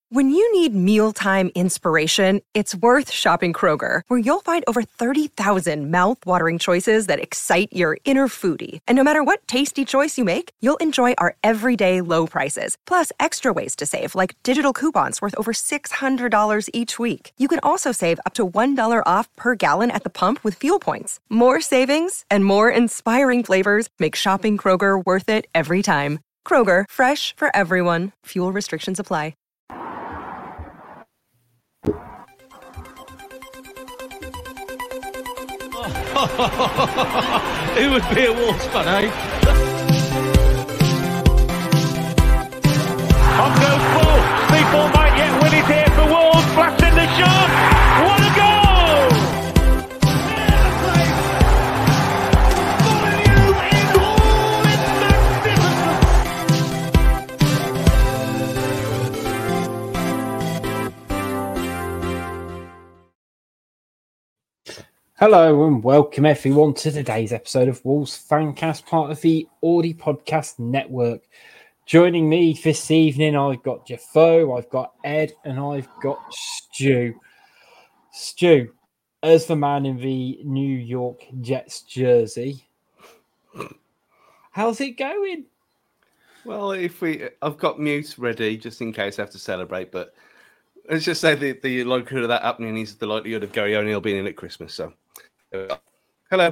When you need mealtime inspiration, it's worth shopping Kroger, where you'll find over 30,000 mouth-watering choices that excite your inner foodie. And no matter what tasty choice you make, you'll enjoy our everyday low prices, plus extra ways to save, like digital coupons worth over $600 each week. You can also save up to $1 off per gallon at the pump with fuel points. More savings and more inspiring flavors make shopping Kroger worth it every time. Kroger, fresh for everyone. Fuel restrictions apply. Who would be a Wolves fan, eh? On goes Bull. People might yet win it here for Wolves. Flash in the shot. What a goal! Following you in all its magnificence. Hello and welcome everyone to today's episode of Wolves Fancast, part of the Audi Podcast Network. Joining me this evening, I've got Jeffo, I've got Ed, and I've got Stu. Stu, as the man in the New York Jets jersey, how's it going? Well, I've got mute ready just in case I have to celebrate, but let's just say the likelihood of that happening is the likelihood of Gary O'Neill being in at Christmas. So, hello.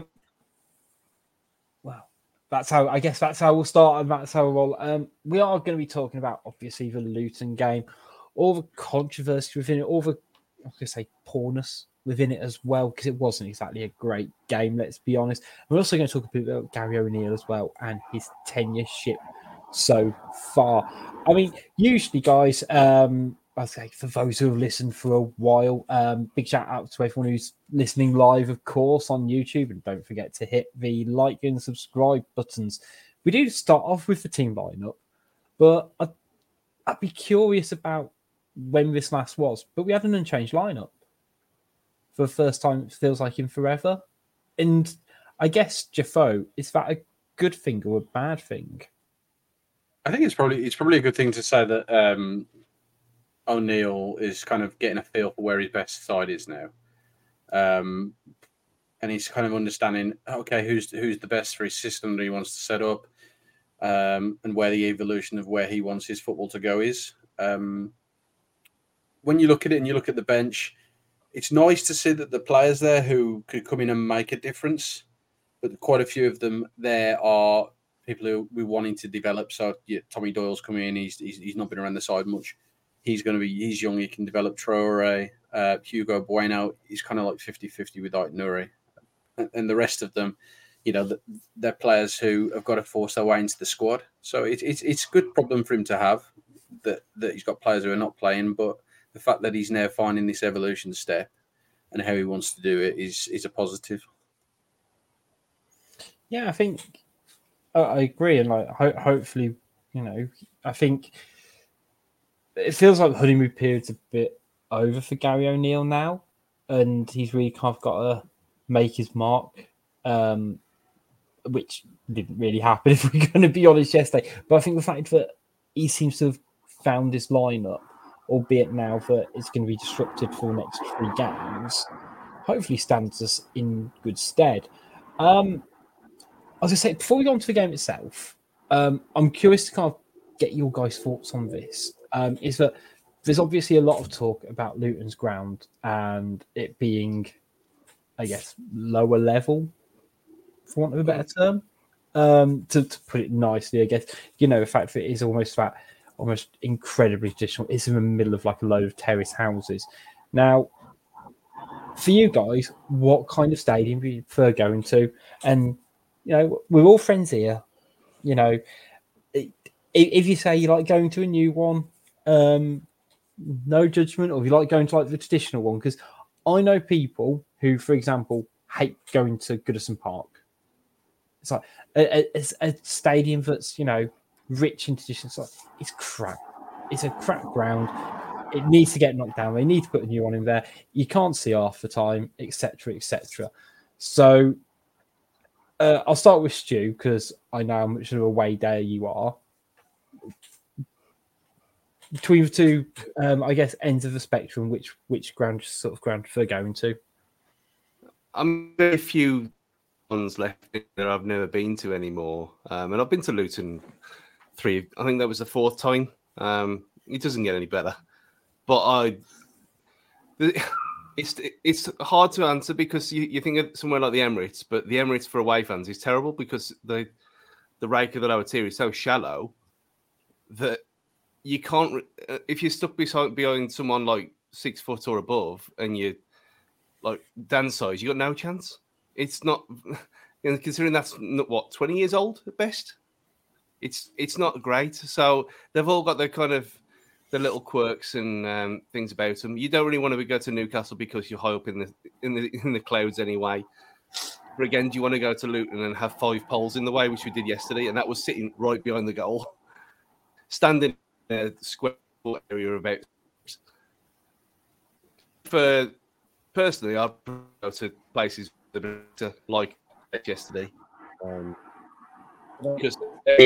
Well, that's how we'll start, and that's how we'll. We are going to be talking about obviously the Luton game, all the controversy within it, all the poorness within it as well, because it wasn't exactly a great game. Let's be honest. We're also going to talk a bit about Gary O'Neill as well and his tenureship so far. I mean, usually, guys. I'd say for those who have listened for a while, big shout out to everyone who's listening live, of course, on YouTube. And don't forget to hit the like and subscribe buttons. We do start off with the team lineup, but I'd be curious about when this last was. But we had an unchanged lineup for the first time, it feels like, in forever. And I guess, Jeffo, is that a good thing or a bad thing? I think it's probably a good thing to say that O'Neill is kind of getting a feel for where his best side is now, and he's kind of understanding, okay, who's the best for his system that he wants to set up, and where the evolution of where he wants his football to go is. When you look at it and you look at the bench, it's nice to see that the players there who could come in and make a difference, but quite a few of them there are people who we're wanting to develop. So yeah, Tommy Doyle's coming in; he's not been around the side much. He's young, he can develop. Traore, Hugo Bueno, he's kind of like 50-50 with Ait-Nouri. And the rest of them, they're players who have got to force their way into the squad. So it's a good problem for him to have, that he's got players who are not playing, but the fact that he's now finding this evolution step and how he wants to do it is a positive. Yeah, I think I agree. And hopefully, I think it feels like the honeymoon period's a bit over for Gary O'Neill now, and he's really kind of got to make his mark, which didn't really happen, if we're going to be honest, yesterday. But I think the fact that he seems to have found his lineup, albeit now that it's going to be disrupted for the next 3 games, hopefully stands us in good stead. I was going to say, before we go on to the game itself, I'm curious to kind of get your guys' thoughts on this. Is that there's obviously a lot of talk about Luton's ground and it being, I guess, lower level, for want of a better term, to put it nicely, I guess. The fact that it is almost incredibly traditional. It's in the middle of like a load of terrace houses. Now, for you guys, what kind of stadium do you prefer going to? And, we're all friends here. If you say you like going to a new one, no judgment, or if you like going to like the traditional one, because I know people who, for example, hate going to Goodison Park. It's like a stadium that's rich in tradition. It's crap. It's a crap ground. It needs to get knocked down. They need to put a new one in there. You can't see half the time, etc., etc. So I'll start with Stu, because I know how much of a way there you are. between the two, I guess, ends of the spectrum, which ground for going to? I'm very few ones left that I've never been to anymore, and I've been to Luton 3. I think that was the 4th time. It doesn't get any better, but it's hard to answer because you think of somewhere like the Emirates, but the Emirates for away fans is terrible because the rake of the lower tier is so shallow that you can't. If you're stuck behind someone like 6 foot or above, and you like Dan size, you got no chance. It's not, considering that's what 20 years old at best. It's not great. So they've all got their kind of the little quirks and things about them. You don't really want to go to Newcastle because you're high up in the clouds anyway. But again, do you want to go to Luton and have 5 poles in the way, which we did yesterday, and that was sitting right behind the goal, standing in a square area about. For personally, I'd go to places like yesterday, because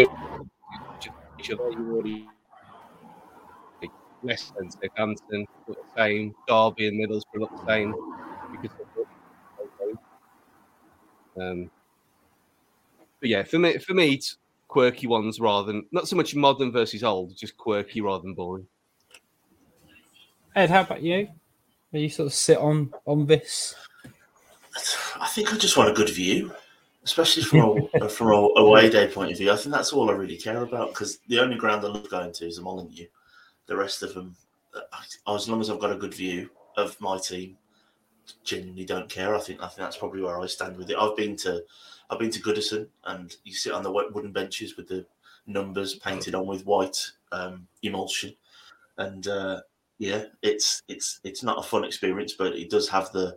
Leicester and Southampton look the same, Derby and Middlesbrough look the same. But yeah, for me, it's quirky ones rather than not so much modern versus old, just quirky rather than boring. Ed, how about you? Are you sort of sit on this? I think I just want a good view, especially from a away day point of view. I think that's all I really care about because the only ground I love going to is the Molineux. The rest of them, as long as I've got a good view of my team, genuinely don't care. I think that's probably where I stand with it. I've been to Goodison, and you sit on the wooden benches with the numbers painted on with white emulsion, and it's not a fun experience, but it does have the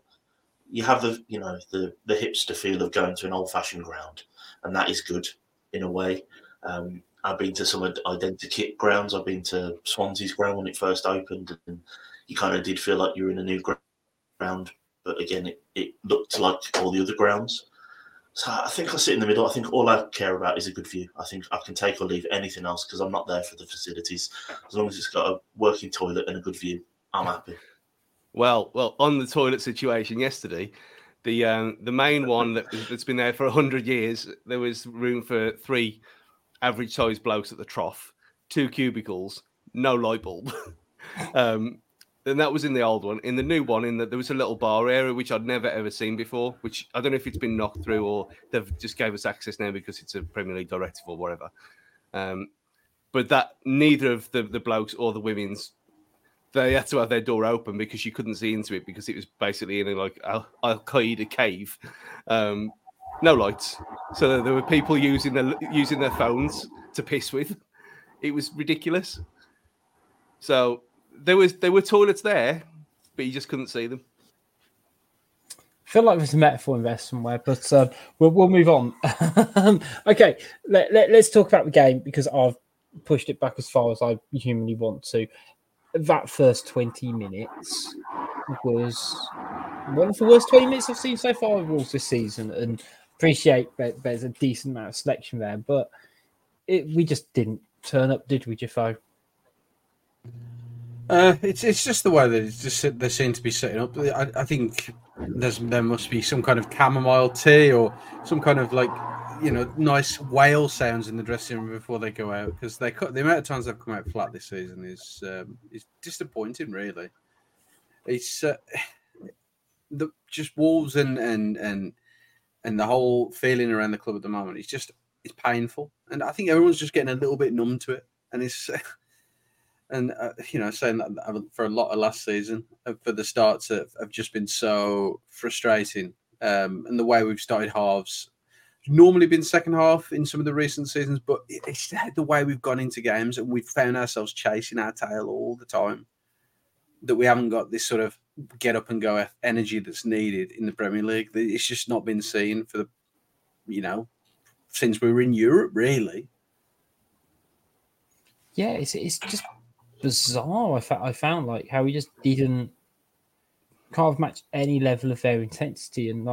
hipster feel of going to an old fashioned ground, and that is good in a way. I've been to some identikit grounds. I've been to Swansea's ground when it first opened, and you kind of did feel like you were in a new ground. But again, it looked like all the other grounds. So I think I sit in the middle. I think all I care about is a good view. I think I can take or leave anything else because I'm not there for the facilities. As long as it's got a working toilet and a good view, I'm happy. Well, on the toilet situation yesterday, the main one that's been there for 100 years, there was room for 3 average-sized blokes at the trough, 2 cubicles, no light bulb. And that was in the old one. In the new one, there was a little bar area, which I'd never, ever seen before, which I don't know if it's been knocked through or they've just gave us access now because it's a Premier League directive or whatever. But that neither of the blokes or the women's, they had to have their door open because you couldn't see into it because it was basically in like Al-Qaeda cave. No lights. So there were people using their phones to piss with. It was ridiculous. So there were toilets there, but you just couldn't see them. I feel like there's a metaphor in there somewhere, but we'll move on. Okay, let's talk about the game because I've pushed it back as far as I humanly want to. That first 20 minutes was one of the worst 20 minutes I've seen so far of Wolves this season, and appreciate that there's a decent amount of selection there, but we just didn't turn up, did we, Jeffo? It's just the way that they seem to be setting up. I think there must be some kind of chamomile tea or some kind of nice whale sounds in the dressing room before they go out because the amount of times they've come out flat this season is disappointing. Really, it's just Wolves and the whole feeling around the club at the moment. It's painful, and I think everyone's just getting a little bit numb to it, and it's. And, saying that for a lot of last season, for the starts have just been so frustrating. And the way we've started halves, normally been second half in some of the recent seasons, but it's the way we've gone into games and we've found ourselves chasing our tail all the time. That we haven't got this sort of get up and go energy that's needed in the Premier League. It's just not been seen for since we were in Europe, really. Yeah, it's just bizarre. I found like how we just didn't kind of match any level of their intensity, and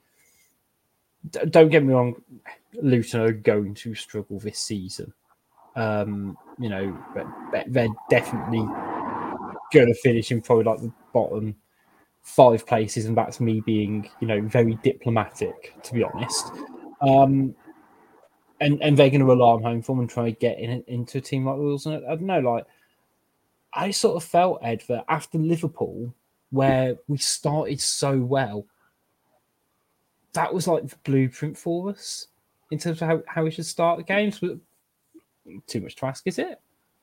don't get me wrong, Luton are going to struggle this season. But they're definitely going to finish in probably like the bottom 5 places, and that's me being, very diplomatic, to be honest. And they're going to rely on home form and try to get into a team like Wolves. And I don't know, like I sort of felt, Ed, that after Liverpool, where we started so well, that was like the blueprint for us in terms of how we should start the games. Too much to ask, is it?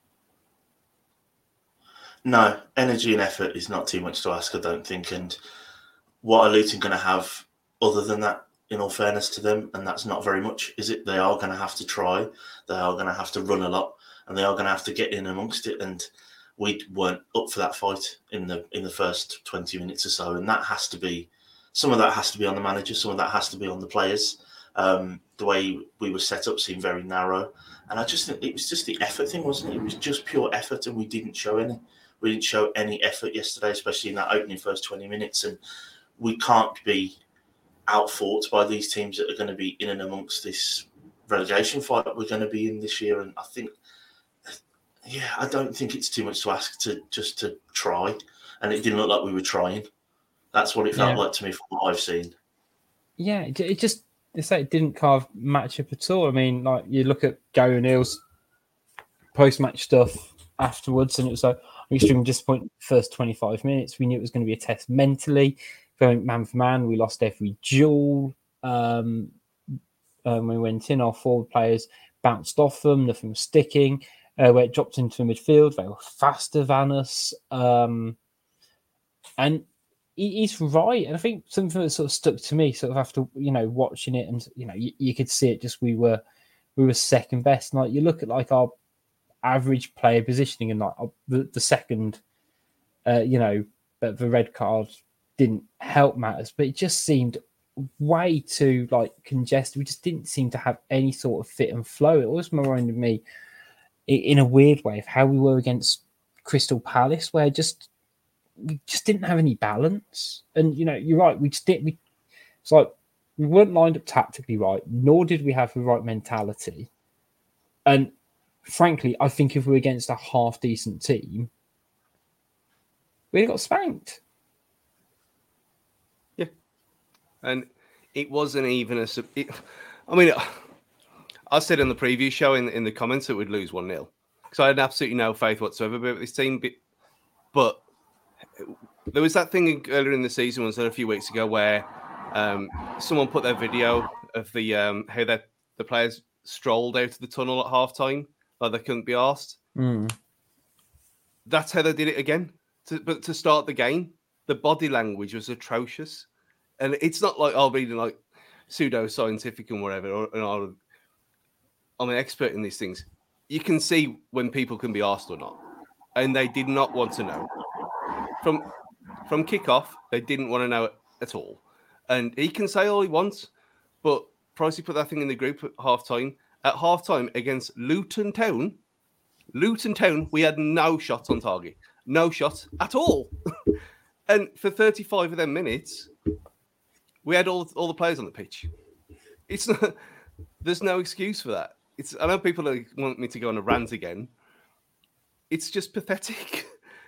No, energy and effort is not too much to ask, I don't think. And what are Luton going to have other than that, in all fairness to them? And that's not very much, is it? They are going to have to try. They are going to have to run a lot, and they are going to have to get in amongst it. And we weren't up for that fight in the first 20 minutes or so. And that has to be, some of that has to be on the manager, some of that has to be on the players. The way we were set up seemed very narrow. And I just think it was just the effort thing, wasn't it? It was just pure effort, and we didn't show any. We didn't show any effort yesterday, especially in that opening first 20 minutes. And we can't be outfought by these teams that are going to be in and amongst this relegation fight that we're going to be in this year. And I think, I don't think it's too much to ask to try. And it didn't look like we were trying. That's what it felt like to me from what I've seen. Yeah, it just, it didn't kind of match up at all. I mean, like you look at Gary O'Neill's post-match stuff afterwards, and it was like, I'm extremely disappointed. First 25 minutes, we knew it was going to be a test mentally. Going man for man, we lost every duel. When we went in, our forward players bounced off them. Nothing was sticking. Where it dropped into the midfield, they were faster than us. And he's right. And I think something that sort of stuck to me, sort of after watching it, and you could see it. Just we were second best. And like you look at like our average player positioning, and like the second, the red card didn't help matters, but it just seemed way too like congested. We just didn't seem to have any sort of fit and flow. It always reminded me, in a weird way, of how we were against Crystal Palace, where we just didn't have any balance. And you're right, it's like we weren't lined up tactically right, nor did we have the right mentality. And frankly, I think if we were against a half decent team, we'd got spanked. Yeah, and it wasn't even I said in the preview show in the comments that we'd lose 1-0 because I had absolutely no faith whatsoever about this team. But there was that thing earlier in the season, was that a few weeks ago, where someone put their video of the how the players strolled out of the tunnel at halftime, like they couldn't be asked. That's how they did it again. But to start the game, the body language was atrocious, and it's not like I'll be like pseudo-scientific and whatever, or I'm an expert in these things. You can see when people can be asked or not, and they did not want to know. From kickoff, they didn't want to know it at all. And he can say all he wants, but Pricey put that thing in the group at halftime. At halftime against Luton Town, we had no shots on target. No shots at all. And for 35 of them minutes, we had all the players on the pitch. It's not, there's no excuse for that. I know people want me to go on a rant again. It's just pathetic.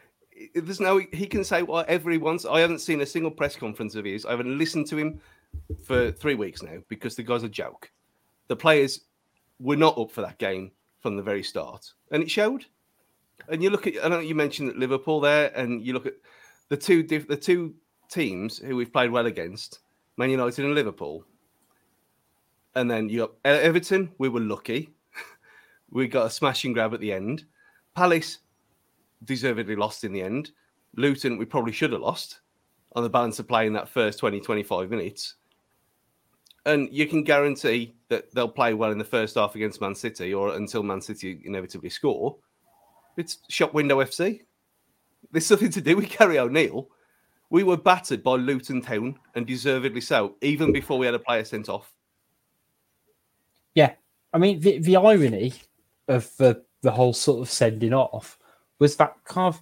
He can say whatever he wants. I haven't seen a single press conference of his. I haven't listened to him for 3 weeks now because the guy's a joke. The players were not up for that game from the very start, and it showed. And you look at, I know you mentioned Liverpool there, and you look at the two teams who we've played well against, Man United and Liverpool. And then you got Everton. We were lucky. We got a smash and grab at the end. Palace deservedly lost in the end. Luton, we probably should have lost on the balance of playing that first 20, 25 minutes. And you can guarantee that they'll play well in the first half against Man City, or until Man City inevitably score. It's shop window FC. There's nothing to do with Gary O'Neill. We were battered by Luton Town, and deservedly so, even before we had a player sent off. Yeah. I mean, the irony of the whole sort of sending off was that kind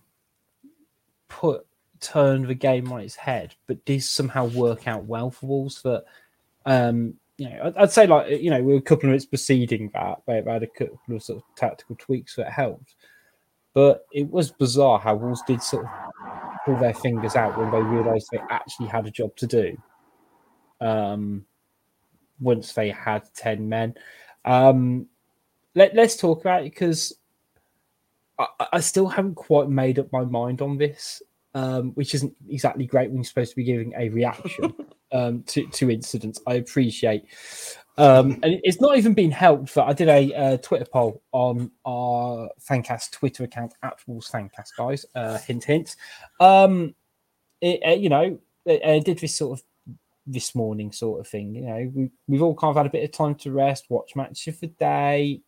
of turned the game on its head, but did somehow work out well for Wolves. That I'd say we were a couple of minutes preceding that. They had a couple of sort of tactical tweaks that helped, but it was bizarre how Wolves did sort of pull their fingers out when they realised they actually had a job to do. Once they had 10 men, let's talk about it because I still haven't quite made up my mind on this, which isn't exactly great when you're supposed to be giving a reaction to incidents. I appreciate, and it's not even been helped. But I did a Twitter poll on our Fancast Twitter account at Wolves Fancast, guys. Hint, hint. I did this sort of this morning sort of thing. We've all kind of had a bit of time to rest, watch matches of the day.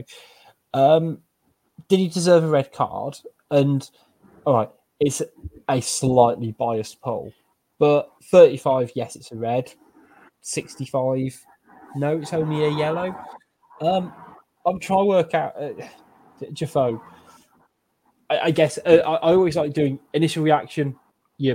Did he deserve a red card? And all right, it's a slightly biased poll, but 35, yes, it's a red. 65, no, it's only a yellow. I'm trying to work out, Jafo. I guess I always like doing initial reaction. Your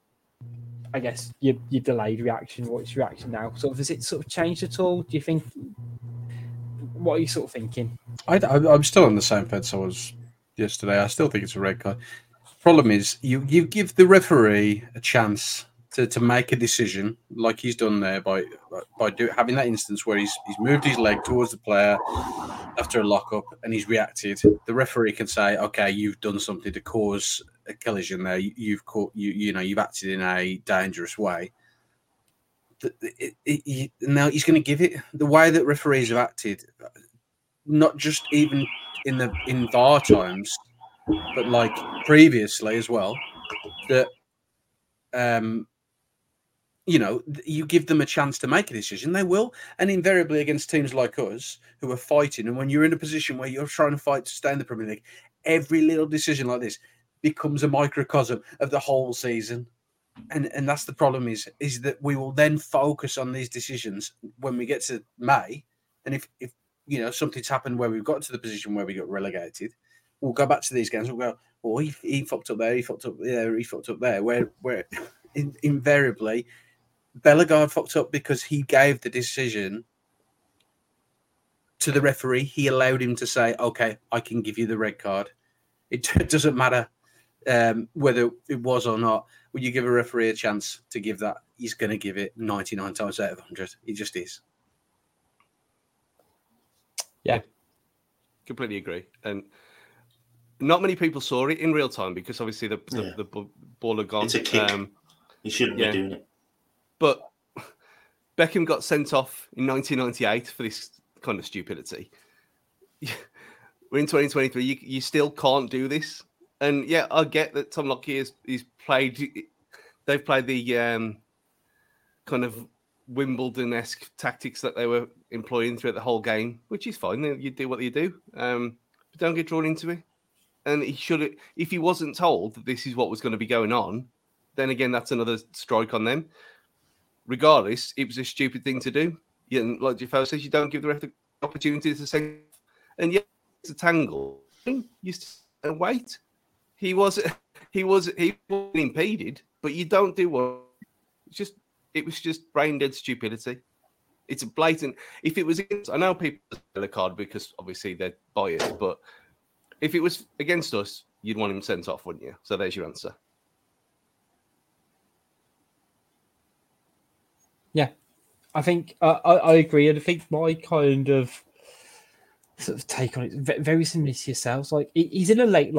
delayed reaction. What's your reaction now? Sort of, has it sort of changed at all? Do you think? What are you sort of thinking? I'm still on the same fence I was yesterday. I still think it's a red card. Problem is, you give the referee a chance to make a decision, like he's done there by having that instance where he's moved his leg towards the player after a lockup and he's reacted. The referee can say, "Okay, you've done something to cause a collision there. You've acted in a dangerous way." Now he's going to give it the way that referees have acted, not just even in VAR times, but like previously as well. That you give them a chance to make a decision, they will, and invariably against teams like us who are fighting. And when you're in a position where you're trying to fight to stay in the Premier League, every little decision like this becomes a microcosm of the whole season. And that's the problem is that we will then focus on these decisions when we get to May. And if something's happened where we've got to the position where we got relegated, we'll go back to these games. We'll go, well, he fucked up there, he fucked up there, he fucked up there. Where invariably, Bellegarde fucked up because he gave the decision to the referee. He allowed him to say, okay, I can give you the red card. It doesn't matter whether it was or not. When you give a referee a chance to give that, he's going to give it 99 times out of 100. He just is. Yeah, completely agree. And not many people saw it in real time because obviously the ball had gone. It's a kick. He shouldn't be doing it. But Beckham got sent off in 1998 for this kind of stupidity. We're in 2023. You still can't do this. And yeah, I get that Tom Lockyer he's played. They've played the kind of Wimbledon-esque tactics that they were employing throughout the whole game, which is fine. You do what you do, but don't get drawn into it. And he should, if he wasn't told that this is what was going to be going on, then again, that's another strike on them. Regardless, it was a stupid thing to do. And like Jafar says, you don't give the ref the opportunity to say, and yet it's a tangle. You wait. He wasn't impeded, but you don't do what. It was just brain dead stupidity. It's a blatant. If it was against, I know people say the card because obviously they're biased, but if it was against us, you'd want him sent off, wouldn't you? So there's your answer. Yeah, I think I agree, and I think my kind of sort of take on it very similar to yourselves. Like he's in a late,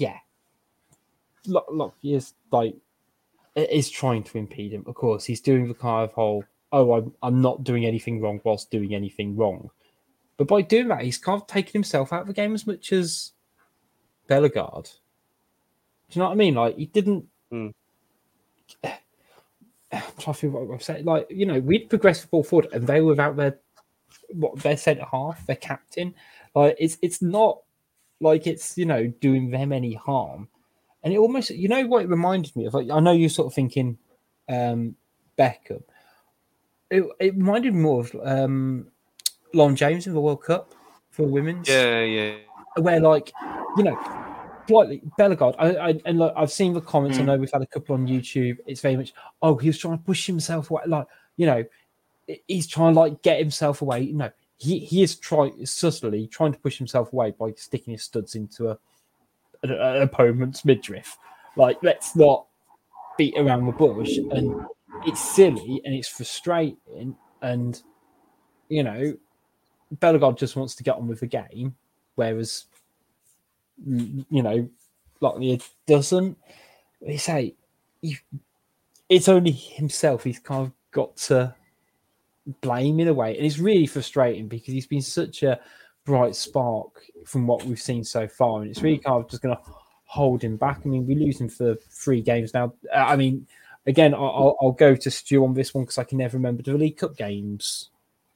look, he is is trying to impede him. Of course, he's doing the kind of whole, I'm not doing anything wrong whilst doing anything wrong. But by doing that, he's kind of taken himself out of the game as much as Bellegarde. Do you know what I mean? Like he didn't. I'm trying to think what I've said. Like, we'd progressed the ball forward and they were without their centre half, their captain. Like it's not like it's doing them any harm. And it almost, what it reminded me of? Like, I know you're sort of thinking Beckham. It reminded me more of Lon James in the World Cup for women's. Yeah. Where, slightly Bellegarde. And I've seen the comments. I know we've had a couple on YouTube. It's very much, he was trying to push himself away. he's trying to like get himself away. No, he is subtly trying to push himself away by sticking his studs into an opponent's midriff. Like, let's not beat around the bush. And it's silly and it's frustrating. And, you know, Bellegarde just wants to get on with the game, whereas, you know, Lockyer doesn't. They say it's only himself he's kind of got to blame in a way. And it's really frustrating because he's been such a bright spark from what we've seen so far. And it's really kind of just going to hold him back. I mean, we lose him for 3 games now. I mean, again, I'll go to Stu on this one because I can never remember. Do the League Cup games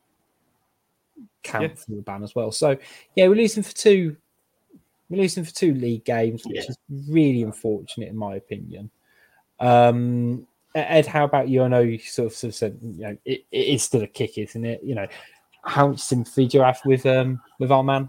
count for the ban as well? So, yeah, we're losing for 2. We're losing for 2 league games, which is really unfortunate in my opinion. Ed, how about you? I know you sort of said, you know, it is still a kick, isn't it? You know, how much sympathy do you have with our man?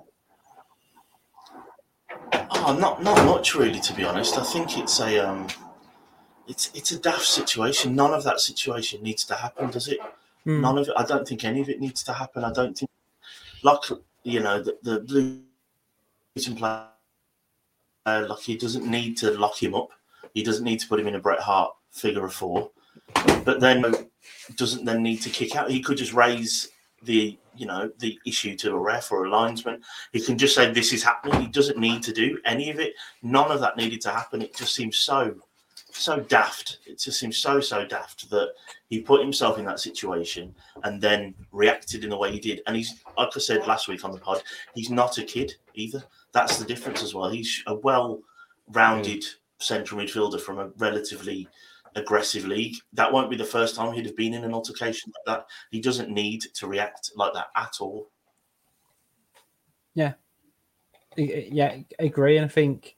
Oh, not much really, to be honest. I think it's a daft situation. None of that situation needs to happen, does it? None of it. I don't think any of it needs to happen. I don't think, like, you know, the Luton player, like, he doesn't need to lock him up. He doesn't need to put him in a Bret Hart figure of 4, but then doesn't then need to kick out. He could just raise the issue to a ref or a linesman. He can just say this is happening. He doesn't need to do any of it. None of that needed to happen. It just seems so daft. It just seems so daft that he put himself in that situation and then reacted in the way he did. And he's, like I said last week on the pod, he's not a kid either. That's the difference as well. He's a well-rounded central midfielder from a relatively aggressive league. That won't be the first time he'd have been in an altercation like that. He doesn't need to react like that at all. Yeah, I agree. And I think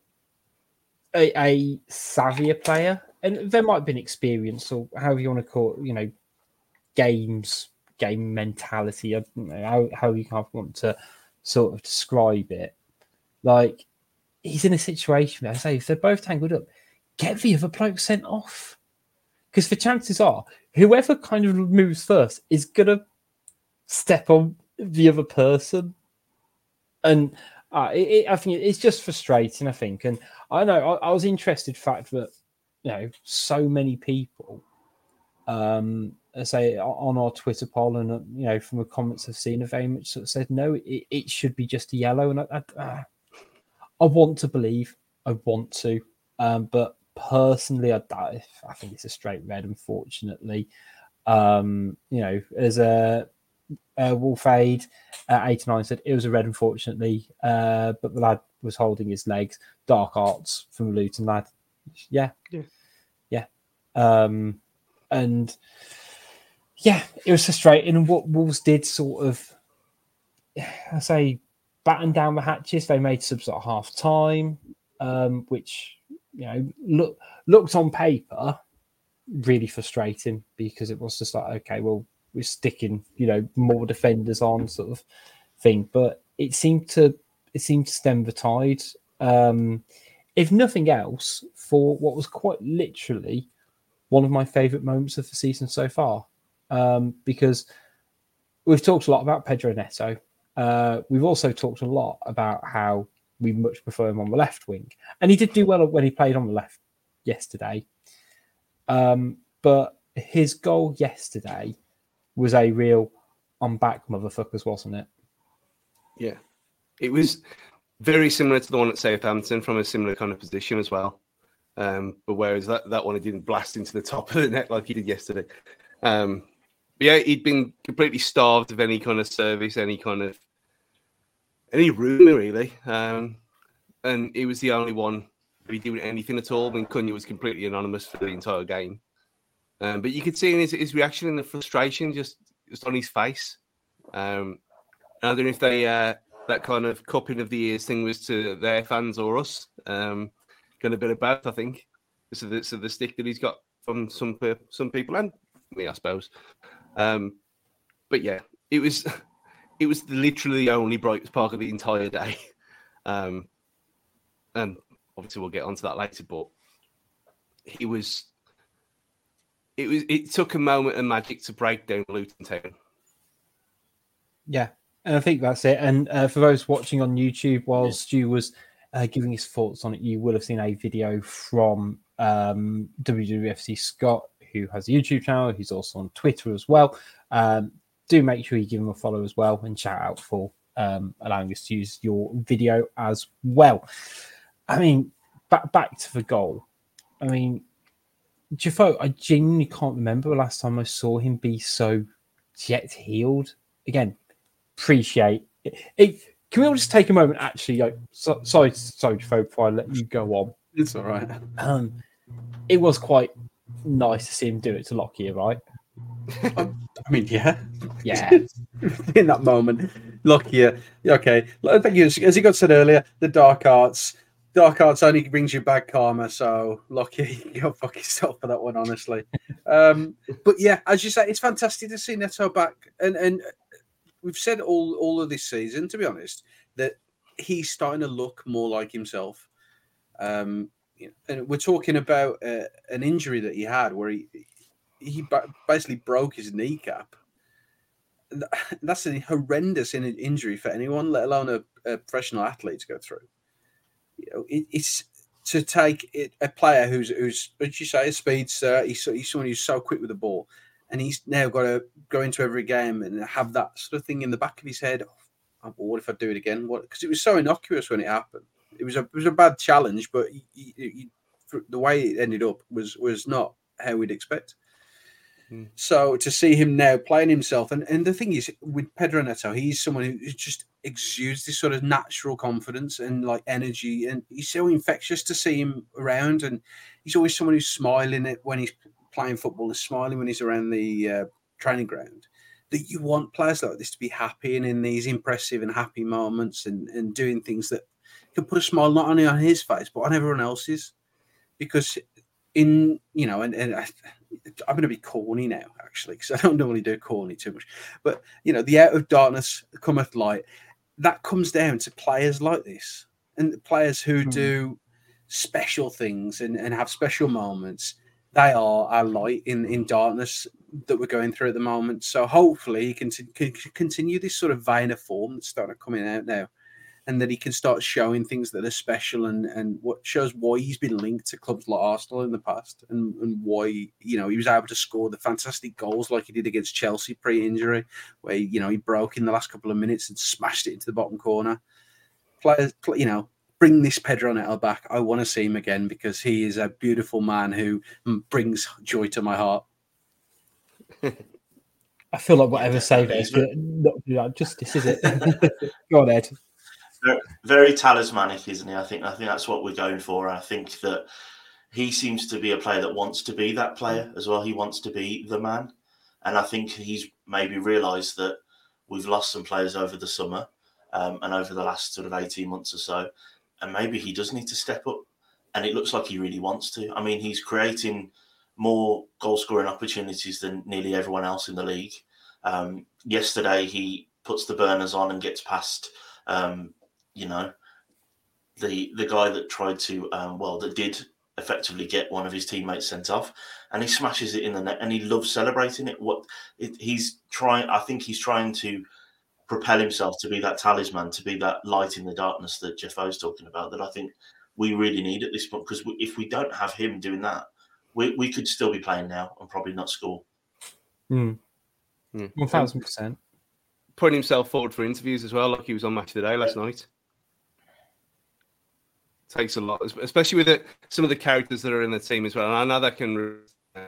a savvier player, and there might have been experience or however you want to call it, you know, game mentality. I don't know how you kind of want to sort of describe it. Like, he's in a situation where I say, if they're both tangled up, get the other bloke sent off. Because the chances are, whoever kind of moves first is going to step on the other person. And I think it's just frustrating, I think. And I know I was interested in the fact that, you know, so many people, say on our Twitter poll and, you know, from the comments I've seen, have very much sort of said, no, it should be just a yellow. And I want to believe, but personally, I think it's a straight red, unfortunately. You know, as a Wolfade 89 said, it was a red, unfortunately, but the lad was holding his legs. Dark arts from the Luton lad. Yeah. And yeah, it was frustrating. And what Wolves did sort of, I say, batten down the hatches. They made subs at half time, which, you know, looked on paper really frustrating because it was just like, okay, well, we're sticking, you know, more defenders on sort of thing. But it seemed to stem the tide. If nothing else, for what was quite literally one of my favourite moments of the season so far. Because we've talked a lot about Pedro Neto. We've also talked a lot about how we much prefer him on the left wing. And he did do well when he played on the left yesterday. But his goal yesterday was a real I'm back, motherfuckers, wasn't it? Yeah. It was very similar to the one at Southampton from a similar kind of position as well. But whereas that one, he didn't blast into the top of the net like he did yesterday. But yeah, he'd been completely starved of any kind of service, any room, really. And he was the only one really doing anything at all. I mean, Cunha was completely anonymous for the entire game. But you could see in his reaction and the frustration just on his face. I don't know if they that kind of cupping of the ears thing was to their fans or us. Kind of bit of both, I think. So the stick that he's got from some people and me, I suppose. But yeah, it was literally the only bright spark of the entire day. And obviously we'll get onto that later, but he was it took a moment of magic to break down Luton Town. Yeah, and I think that's it. And for those watching on YouTube, while Stu was giving his thoughts on it, you will have seen a video from WWFC Scott, who has a YouTube channel. He's also on Twitter as well. Do make sure you give him a follow as well, and shout out for allowing us to use your video as well. I mean, back to the goal. I mean, Defoe, I genuinely can't remember the last time I saw him be so jet healed. Again, appreciate it. Can we all just take a moment? Actually, sorry, Defoe, before I let you go on. It's all right. It was quite nice to see him do it to Lockyer, right? I mean, yeah. In that moment, Lockyer. Okay, I think as you said earlier, the dark arts only brings you bad karma. So Lockyer, you can go fuck yourself for that one, honestly. But yeah, as you say, it's fantastic to see Neto back, and we've said all of this season, to be honest, that he's starting to look more like himself. And we're talking about an injury that he had where he basically broke his kneecap. That's a horrendous injury for anyone, let alone a professional athlete to go through. It's to take a player who's as you say, a speedster. He's someone who's so quick with the ball, and he's now got to go into every game and have that sort of thing in the back of his head. Oh, what if I do it again? What? Because it was so innocuous when it happened. It was a bad challenge, but the way it ended up was not how we'd expect. So to see him now playing himself, and the thing is with Pedro Neto, he's someone who just exudes this sort of natural confidence and like energy, and he's so infectious to see him around, and he's always someone who's smiling when he's playing football and smiling when he's around the training ground. That you want players like this to be happy and in these impressive and happy moments and doing things that can put a smile not only on his face but on everyone else's, because I'm going to be corny now, actually, because I don't normally do corny too much. But, the out of darkness cometh light. That comes down to players like this, and players who do special things and have special moments. They are our light in darkness that we're going through at the moment. So hopefully he can continue this sort of vein of form that's starting to coming out now, and that he can start showing things that are special and what shows why he's been linked to clubs like Arsenal in the past, and why he was able to score the fantastic goals like he did against Chelsea pre-injury, where he broke in the last couple of minutes and smashed it into the bottom corner. Players, bring this Pedro Neto back. I want to see him again because he is a beautiful man who brings joy to my heart. I feel like whatever save it is, not do that justice, is it? Go on, Ed. Very talismanic, isn't he? I think that's what we're going for. I think that he seems to be a player that wants to be that player as well. He wants to be the man. And I think he's maybe realised that we've lost some players over the summer and over the last sort of 18 months or so. And maybe he does need to step up. And it looks like he really wants to. I mean, he's creating more goal-scoring opportunities than nearly everyone else in the league. Yesterday, he puts the burners on and gets past, the guy that tried to, that did effectively get one of his teammates sent off, and he smashes it in the net, and he loves celebrating it. I think he's trying to propel himself to be that talisman, to be that light in the darkness that Jeffo's talking about, that I think we really need at this point, because if we don't have him doing that, we could still be playing now and probably not score. 1,000%. Putting himself forward for interviews as well, like he was on Match of the Day last night. Takes a lot, especially with some of the characters that are in the team as well. And I know that can...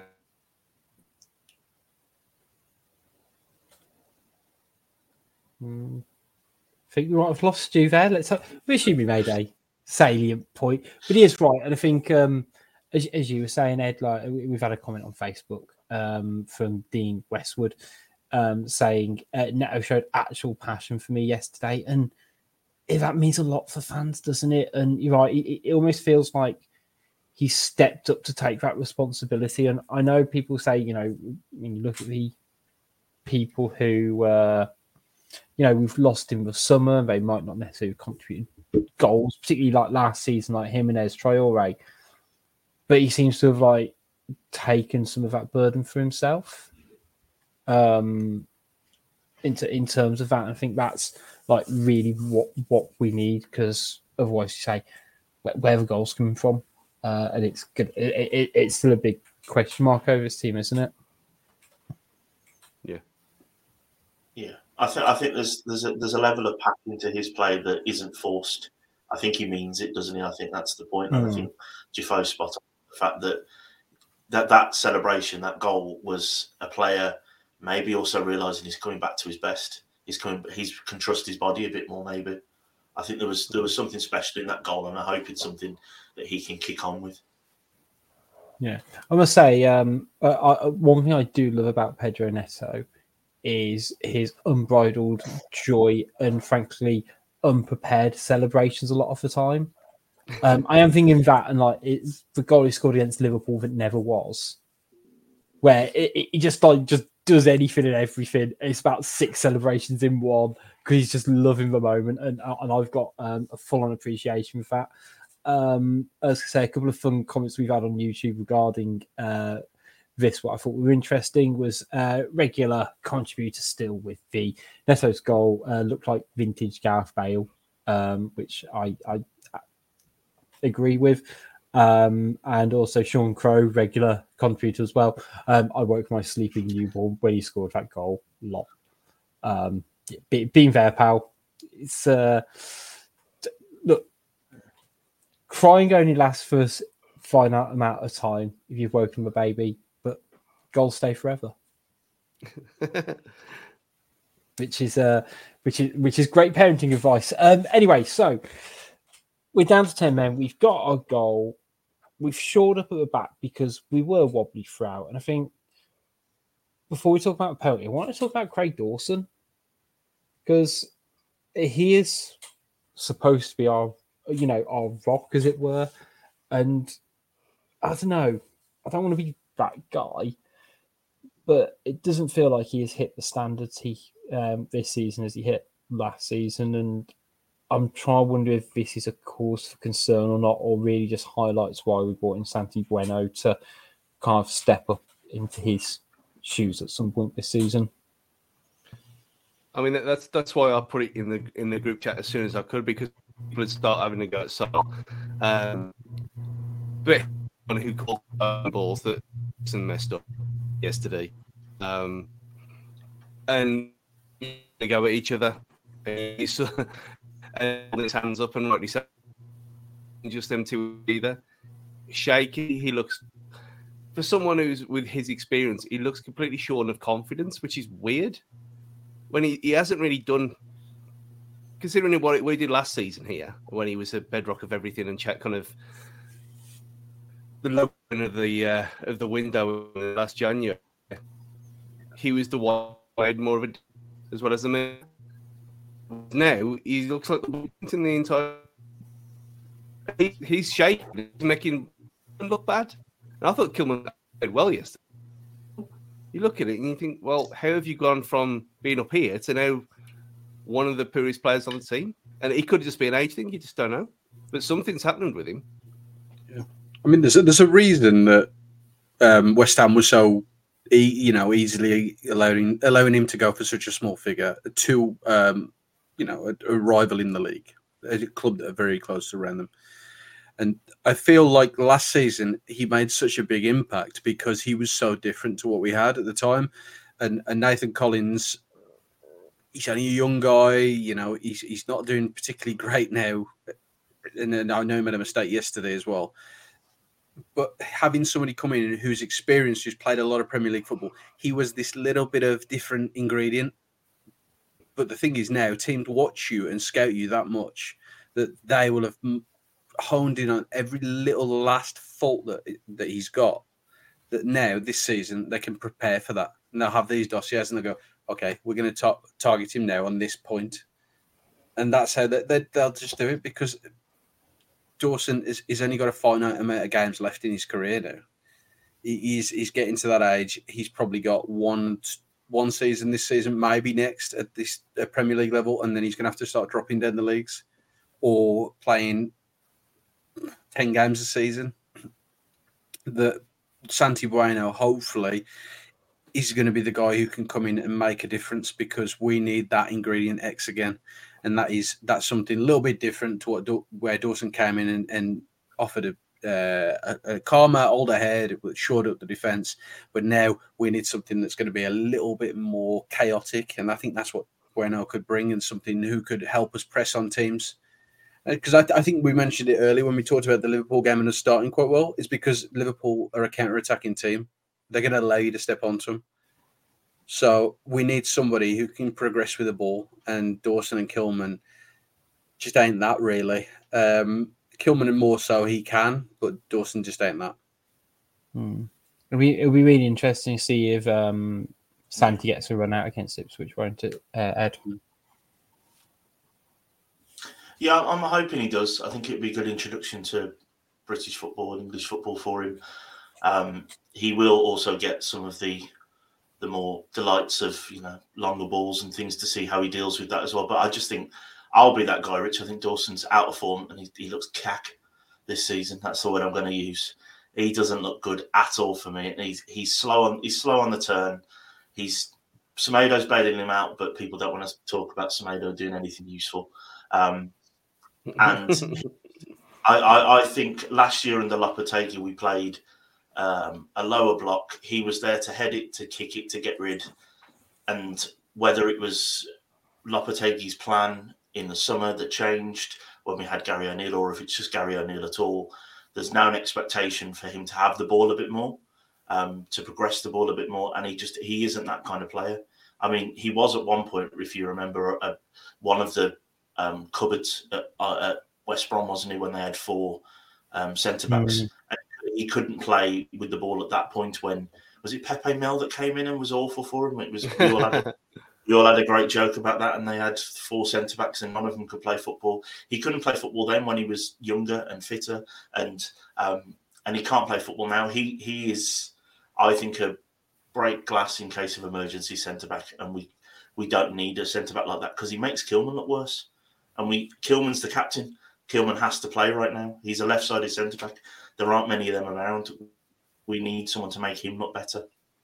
I think we might have lost you there. We assume we made a salient point, but he is right. And I think, as you were saying, Ed, like we've had a comment on Facebook from Dean Westwood saying Neto showed actual passion for me yesterday, and that means a lot for fans, doesn't it? And you're right, it almost feels like he stepped up to take that responsibility. And I know people say, when you look at the people who we've lost in the summer, they might not necessarily contribute goals, particularly like last season, like Jimenez, Traore. But he seems to have taken some of that burden for himself. In terms of that, and I think that's like really what we need, because otherwise, you say where the goals coming from, and it's good. It's still a big question mark over his team, isn't it? Yeah, I think there's a level of passion to his play that isn't forced. I think he means it, doesn't he? I think that's the point. And I think Defoe's spot on the fact that celebration, that goal, was a player maybe also realising he's coming back to his best. He can trust his body a bit more. Maybe I think there was something special in that goal, and I hope it's something that he can kick on with. Yeah, I must say, one thing I do love about Pedro Neto is his unbridled joy and, frankly, unprepared celebrations a lot of the time. I am thinking that, and like it's the goal he scored against Liverpool that never was, where he just does anything and everything. It's about 6 celebrations in one because he's just loving the moment, and I've got a full-on appreciation for that. As I say, a couple of fun comments we've had on YouTube regarding this, what I thought were interesting was regular contributor still with the Neto's goal looked like vintage Gareth Bale, which I agree with. And also Sean Crow, regular contributor as well. I woke my sleeping newborn when he scored that goal. Lot. Being there, pal. It's look, crying only lasts for a finite amount of time if you've woken the baby, but goals stay forever. which is great parenting advice. Anyway, so we're down to 10 men. We've got our goal. We've shored up at the back because we were wobbly throughout. And I think before we talk about penalty, I want to talk about Craig Dawson, because he is supposed to be our rock, as it were. And I don't know. I don't want to be that guy, but it doesn't feel like he has hit the standards he this season as he hit last season. And I'm trying to wonder if this is a cause for concern or not, or really just highlights why we brought in Santi Bueno to kind of step up into his shoes at some point this season. I mean, that's why I put it in the group chat as soon as I could, because people would start having a go at Sol. But one who called balls that messed up yesterday, and they go at each other. And his hands up, and rightly so. Just them two either. Shaky. He looks, for someone who's with his experience, he looks completely shorn of confidence, which is weird. When he hasn't really done, considering what we did last season here, when he was a bedrock of everything and check kind of the low end of the window last January. He was the one who had more of a, as well as the man. Now he looks like the in the entire. He's shaking, he's making him look bad. And I thought Kilman played well yesterday. You look at it and you think, well, how have you gone from being up here to now one of the poorest players on the team? And it could just be an age thing, you just don't know. But something's happened with him. Yeah, I mean, there's a reason that West Ham was so easily allowing him to go for such a small figure to a rival in the league, a club that are very close around them. And I feel like last season he made such a big impact because he was so different to what we had at the time. And Nathan Collins, he's only a young guy, he's not doing particularly great now. And I know he made a mistake yesterday as well. But having somebody come in who's experienced, who's played a lot of Premier League football, he was this little bit of different ingredient. But the thing is now, teams watch you and scout you that much that they will have honed in on every little last fault that he's got. That now, this season, they can prepare for that. And they'll have these dossiers and they'll go, okay, we're going to target him now on this point. And that's how they'll just do it, because Dawson is only got a finite amount of games left in his career now. He's getting to that age. He's probably got one season this season, maybe next at this Premier League level, and then he's going to have to start dropping down the leagues or playing 10 games a season. The Santi Bueno, hopefully, is going to be the guy who can come in and make a difference, because we need that ingredient X again. And that's something a little bit different to where Dawson came in and offered a calmer, older head, shored up the defence. But now we need something that's going to be a little bit more chaotic. And I think that's what Bueno could bring, and something who could help us press on teams. Because I think we mentioned it earlier when we talked about the Liverpool game and us starting quite well. It's because Liverpool are a counter-attacking team. They're going to allow you to step onto them. So we need somebody who can progress with the ball, and Dawson and Kilman just ain't that, really. Kilman and more so he can, but Dawson just ain't that. It'll be really interesting to see if Santi gets a run out against Ipswich, won't it, Ed? Yeah, I'm hoping he does. I think it'd be a good introduction to British football and English football for him. He will also get some of the more delights of, longer balls and things to see how he deals with that as well. But I just think I'll be that guy, Rich. I think Dawson's out of form and he looks cack this season. That's the word I'm going to use. He doesn't look good at all for me. And he's slow on the turn. Semedo's bailing him out, but people don't want to talk about Semedo doing anything useful. And I think last year in the Lopetegui we played a lower block. He was there to head it, to kick it, to get rid. And whether it was Lopetegui's plan in the summer that changed when we had Gary O'Neill, or if it's just Gary O'Neill at all, there's now an expectation for him to have the ball a bit more, to progress the ball a bit more. And he isn't that kind of player. I mean, he was at one point, if you remember, one of the cupboards at West Brom, wasn't he, when they had 4 centre-backs. And he couldn't play with the ball at that point when, was it Pepe Mel that came in and was awful for him? It was we all had a great joke about that, and they had 4 centre-backs and none of them could play football. He couldn't play football then when he was younger and fitter, and he can't play football now. He is, I think, a break glass in case of emergency centre-back, and we don't need a centre-back like that because he makes Kilman look worse. And Kilman's the captain. Kilman has to play right now. He's a left-sided centre-back. There aren't many of them around. We need someone to make him look better.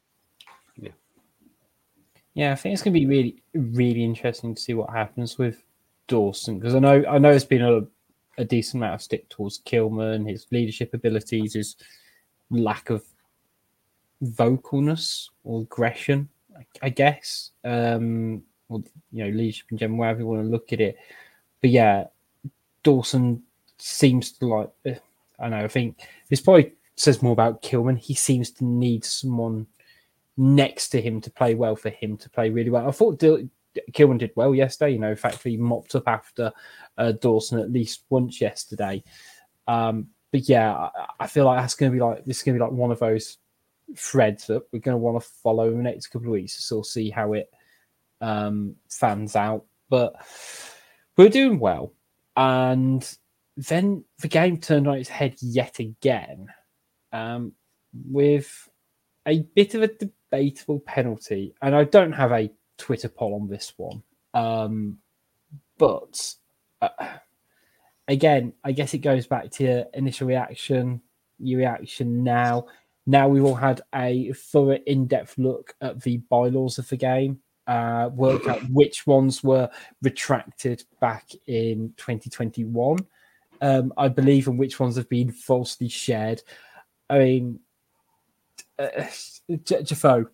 Yeah, I think it's going to be really, really interesting to see what happens with Dawson, because I know there's been a decent amount of stick towards Kilman, his leadership abilities, his lack of vocalness or aggression, I guess, or leadership in general, however you want to look at it. But yeah, Dawson seems to I think this probably says more about Kilman. He seems to need someone next to him to play well for him to play really well. I thought Kilman did well yesterday. In fact, he mopped up after Dawson at least once yesterday. But yeah, I feel like this is going to be like one of those threads that we're going to want to follow in the next couple of weeks to sort of see how it fans out. But we're doing well, and then the game turned on its head yet again with a bit of a debatable penalty. And I don't have a Twitter poll on this one. But again, I guess it goes back to your initial reaction, your reaction now. Now we've all had a thorough, in-depth look at the bylaws of the game, worked out which ones were retracted back in 2021, I believe, and which ones have been falsely shared. I mean, Jafo,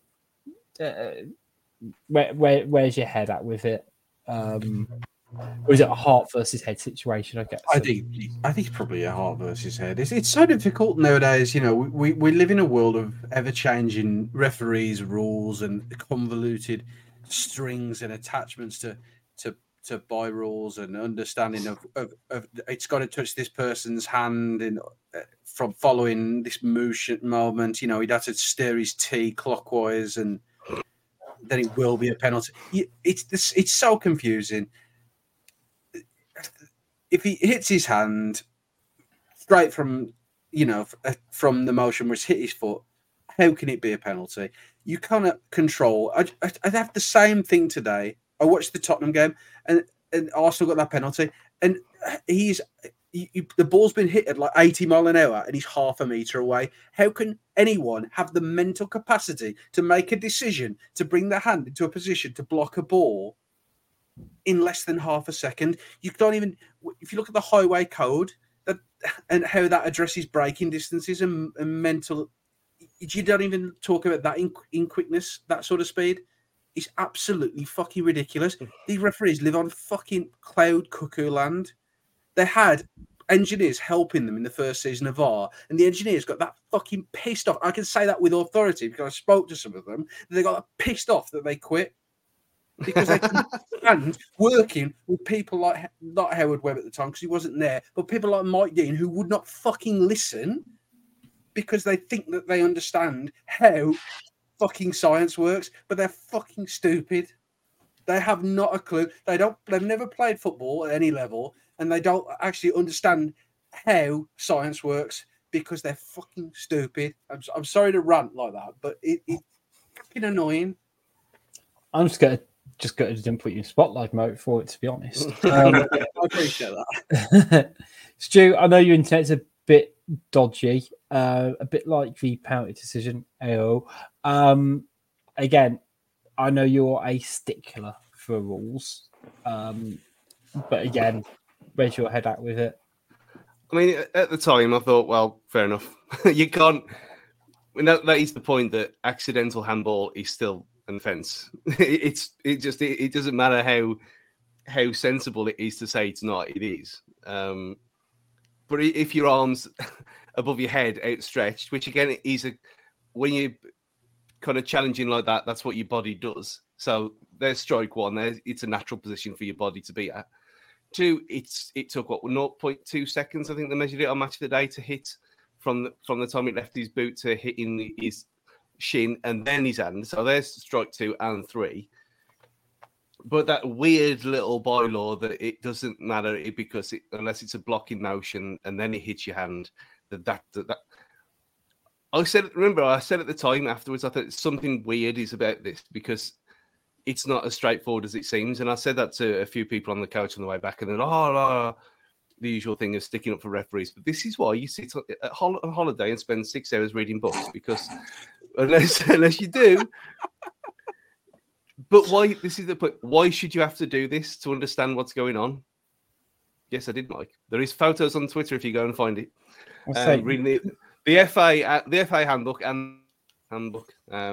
where's your head at with it? Or is it a heart versus head situation? I guess. I think it's probably a heart versus head. It's so difficult nowadays. We live in a world of ever-changing referees, rules, and convoluted strings and attachments to by rules, and understanding of it's got to touch this person's hand in from following this moment. He'd have to stir his tea clockwise, and then it will be a penalty. It's so confusing. If he hits his hand straight from the motion where it's hit his foot, how can it be a penalty? You cannot control. I'd have the same thing today. I watched the Tottenham game, and Arsenal got that penalty, and the ball's been hit at like 80 mile an hour and he's half a meter away. How can anyone have the mental capacity to make a decision to bring their hand into a position to block a ball in less than half a second? You don't even, if you look at the highway code and how that addresses braking distances and mental, you don't even talk about that in quickness, that sort of speed. It's absolutely fucking ridiculous. These referees live on fucking cloud cuckoo land. They had engineers helping them in the first season of VAR, and the engineers got that fucking pissed off. I can say that with authority because I spoke to some of them. They got pissed off that they quit because they couldn't stand working with people like, not Howard Webb at the time because he wasn't there, but people like Mike Dean who would not fucking listen because they think that they understand how fucking science works, but they're fucking stupid. They have not a clue. They've never played football at any level, and they don't actually understand how science works because they're fucking stupid. I'm sorry to rant like that, but it's fucking annoying. I'm just gutted I didn't put you in spotlight mode for it, to be honest. I appreciate that. Stu, I know your intent's a bit dodgy, a bit like the penalty decision. Again, I know you're a stickler for rules, but again, where's your head at with it? I mean, at the time, I thought, well, fair enough. You can't. That is the point, that accidental handball is still an offence. It doesn't matter how sensible it is to say it's not. It is. But if your arms above your head outstretched, which again is when you kind of challenging like that, that's what your body does. So there's strike one. It's a natural position for your body to be at. Two, it took 0.2 seconds, I think they measured it on Match of the Day, to hit from the time it left his boot to hitting his shin and then his hand. So there's strike 2 and 3. But that weird little bylaw that it doesn't matter because unless it's a blocking motion and then it hits your hand, that I said at the time afterwards, I thought something weird is about this because it's not as straightforward as it seems. And I said that to a few people on the couch on the way back, and they're the usual thing of sticking up for referees. But this is why you sit on holiday and spend 6 hours reading books, because unless you do. But why? This is the point. Why should you have to do this to understand what's going on? Yes, I did, Mike. There is photos on Twitter if you go and find it. Reading the FA handbook and handbook.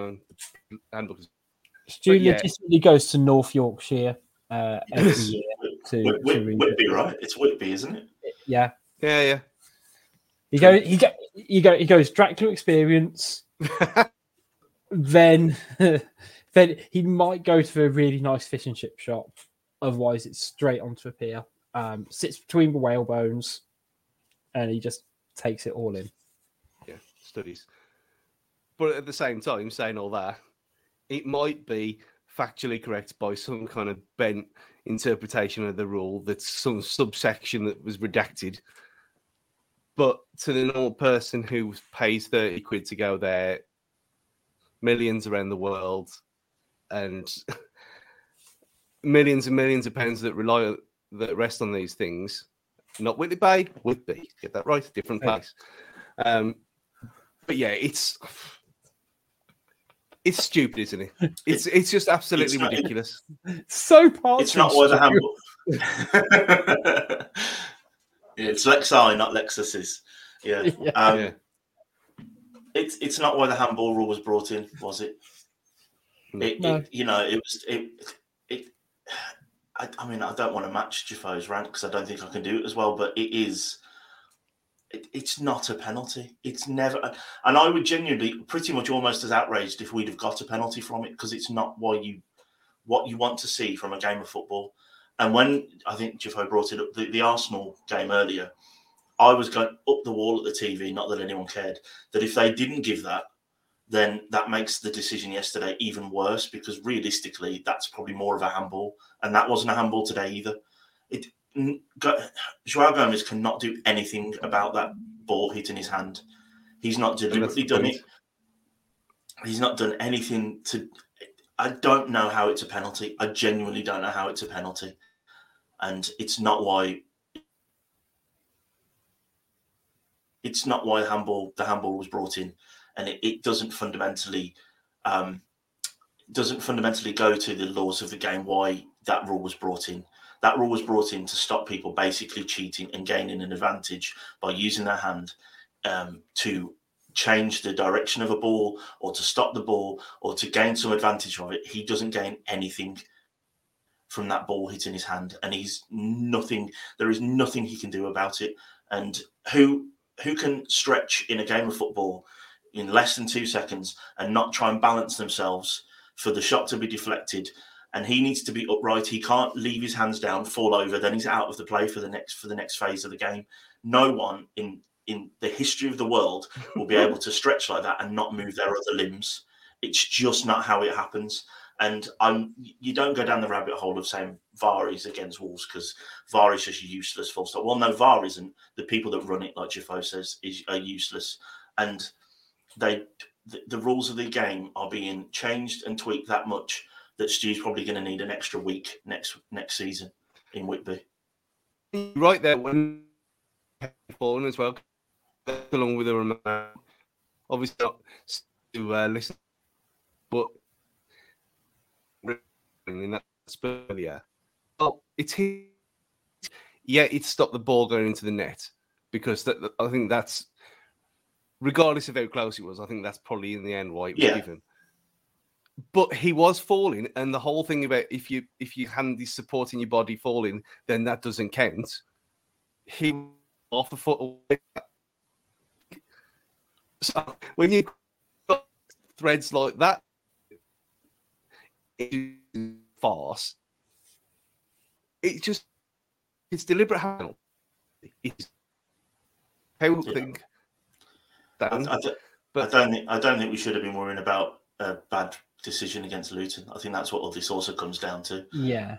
Stu legitimately goes to North Yorkshire every year to read Whitby, right? It's Whitby, isn't it? Yeah. Yeah. He goes Dracula experience. then he might go to a really nice fish and chip shop. Otherwise, it's straight onto a pier. Sits between the whale bones, and he just takes it all in. Yeah, studies. But at the same time, saying all that, it might be factually correct by some kind of bent interpretation of the rule, that's some subsection that was redacted. But to the normal person who pays 30 quid to go there, millions around the world, and millions and millions of pounds that rest on these things, not Whitley Bay, Whitby, get that right, different place. But yeah, it's stupid, isn't it? It's just absolutely ridiculous. So partridge. It's not why the handbook. It's Lexi, not Lexus's. Yeah. It's not why the handball rule was brought in, was it? No. I mean, I don't want to match Jaffo's rant because I don't think I can do it as well, but it's not a penalty. It's never, and I would genuinely pretty much almost as outraged if we'd have got a penalty from it, because it's not what you want to see from a game of football. And when I think Jaffo brought it up, the Arsenal game earlier, I was going up the wall at the TV, not that anyone cared, that if they didn't give that, then that makes the decision yesterday even worse, because realistically, that's probably more of a handball. And that wasn't a handball today either. Joao Gomez cannot do anything about that ball hitting his hand. He's not deliberately done it. He's not done anything to... I don't know how it's a penalty. I genuinely don't know how it's a penalty. And it's not why it's not why the handball was brought in, and it doesn't fundamentally go to the laws of the game why that rule was brought in. That rule was brought in to stop people basically cheating and gaining an advantage by using their hand to change the direction of a ball or to stop the ball or to gain some advantage of it. He doesn't gain anything from that ball hitting his hand, and there is nothing he can do about it. And who can stretch in a game of football in less than 2 seconds and not try and balance themselves for the shot to be deflected? And he needs to be upright. He can't leave his hands down, fall over, then he's out of the play for the next phase of the game. No one in the history of the world will be able to stretch like that and not move their other limbs. It's just not how it happens. And you don't go down the rabbit hole of saying VAR is against Wolves because VAR is just useless, full stop. Well, no, VAR isn't. The people that run it, like Jafo says, are useless. And the rules of the game are being changed and tweaked that much that Stu's probably going to need an extra week next season in Whitby. Right there, when falling as well, along with the obviously not to listen, but in that earlier, it stopped the ball going into the net because I think that's, regardless of how close it was, I think that's probably in the end why it was given. But he was falling, and the whole thing about if your hand is supporting your body falling, then that doesn't count. He off a foot away. So when you got threads like that, it's farce. It's deliberate. How think that? I don't think we should have been worrying about a bad decision against Luton. I think that's what all this also comes down to. Yeah.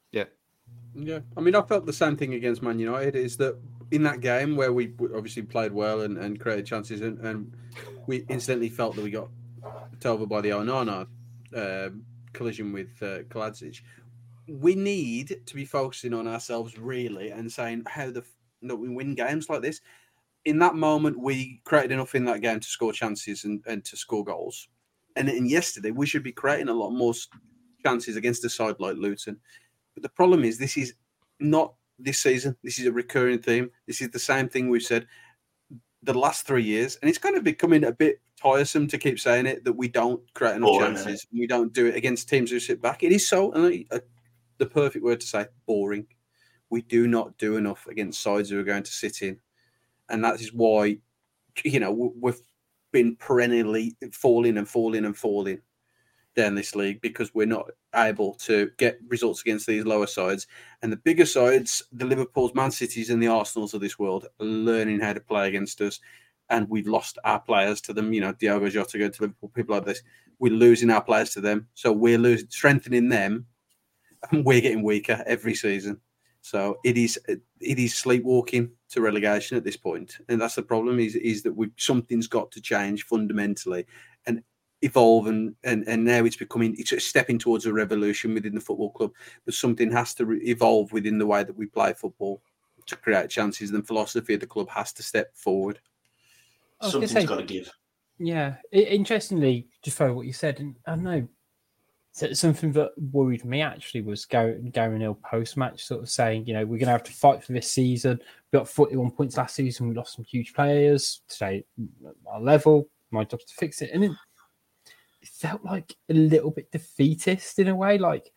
I mean, I felt the same thing against Man United. Is that in that game where we obviously played well and created chances, and we instantly felt that we got over by the Onana collision with Kaladzic. We need to be focusing on ourselves really and saying how that we win games like this. In that moment, we created enough in that game to score chances and to score goals. And in yesterday, we should be creating a lot more chances against a side like Luton. But the problem is, this is not this season. This is a recurring theme. This is the same thing we've said the last 3 years. And it's kind of becoming a bit tiresome to keep saying it, that we don't create enough chances. We don't do it against teams who sit back. It is so, the perfect word to say, boring. We do not do enough against sides who are going to sit in. And that is why, we've been perennially falling down this league, because we're not able to get results against these lower sides. And the bigger sides, the Liverpools, Man Cities and the Arsenals of this world, are learning how to play against us. And we've lost our players to them. Diogo Jota going to Liverpool, people like this. We're losing our players to them. So we're strengthening them, and we're getting weaker every season. So it is sleepwalking to relegation at this point, and that's the problem. Is that something's got to change fundamentally and evolve, and now it's stepping towards a revolution within the football club. But something has to evolve within the way that we play football to create chances. And the philosophy of the club has to step forward. Something's got to give. Yeah, interestingly, just for what you said, and I know. So something that worried me actually was Gary Neal post-match sort of saying, we're going to have to fight for this season. We got 41 points last season. We lost some huge players. Today, our level, my job's to fix it. And it felt like a little bit defeatist in a way. Like,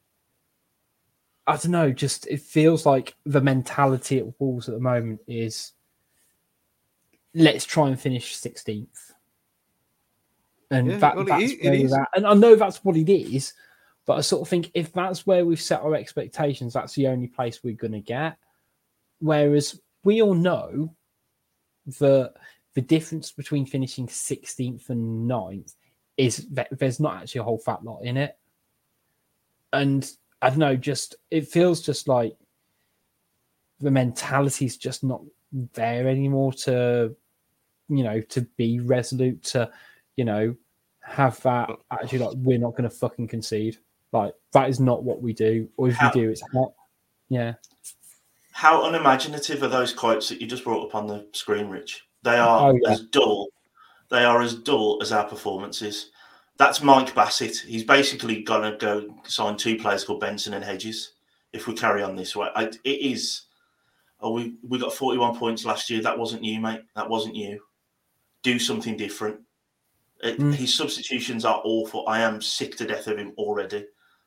I don't know, just it feels like the mentality at Wolves at the moment is let's try and finish 16th. And that's where we're at. And I know that's what it is, but I sort of think if that's where we've set our expectations, that's the only place we're going to get. Whereas we all know that the difference between finishing 16th and 9th is that there's not actually a whole fat lot in it. And I don't know, it feels just like the mentality is just not there anymore to be resolute, to have that actually, like, we're not going to fucking concede. Like, that is not what we do. Or if we do, it's not. Yeah. How unimaginative are those quotes that you just brought up on the screen, Rich? They are as dull. They are as dull as our performances. That's Mike Bassett. He's basically going to go sign 2 players called Benson and Hedges if we carry on this way. It is. Oh, we got 41 points last year. That wasn't you, mate. That wasn't you. Do something different. His substitutions are awful. I am sick to death of him already.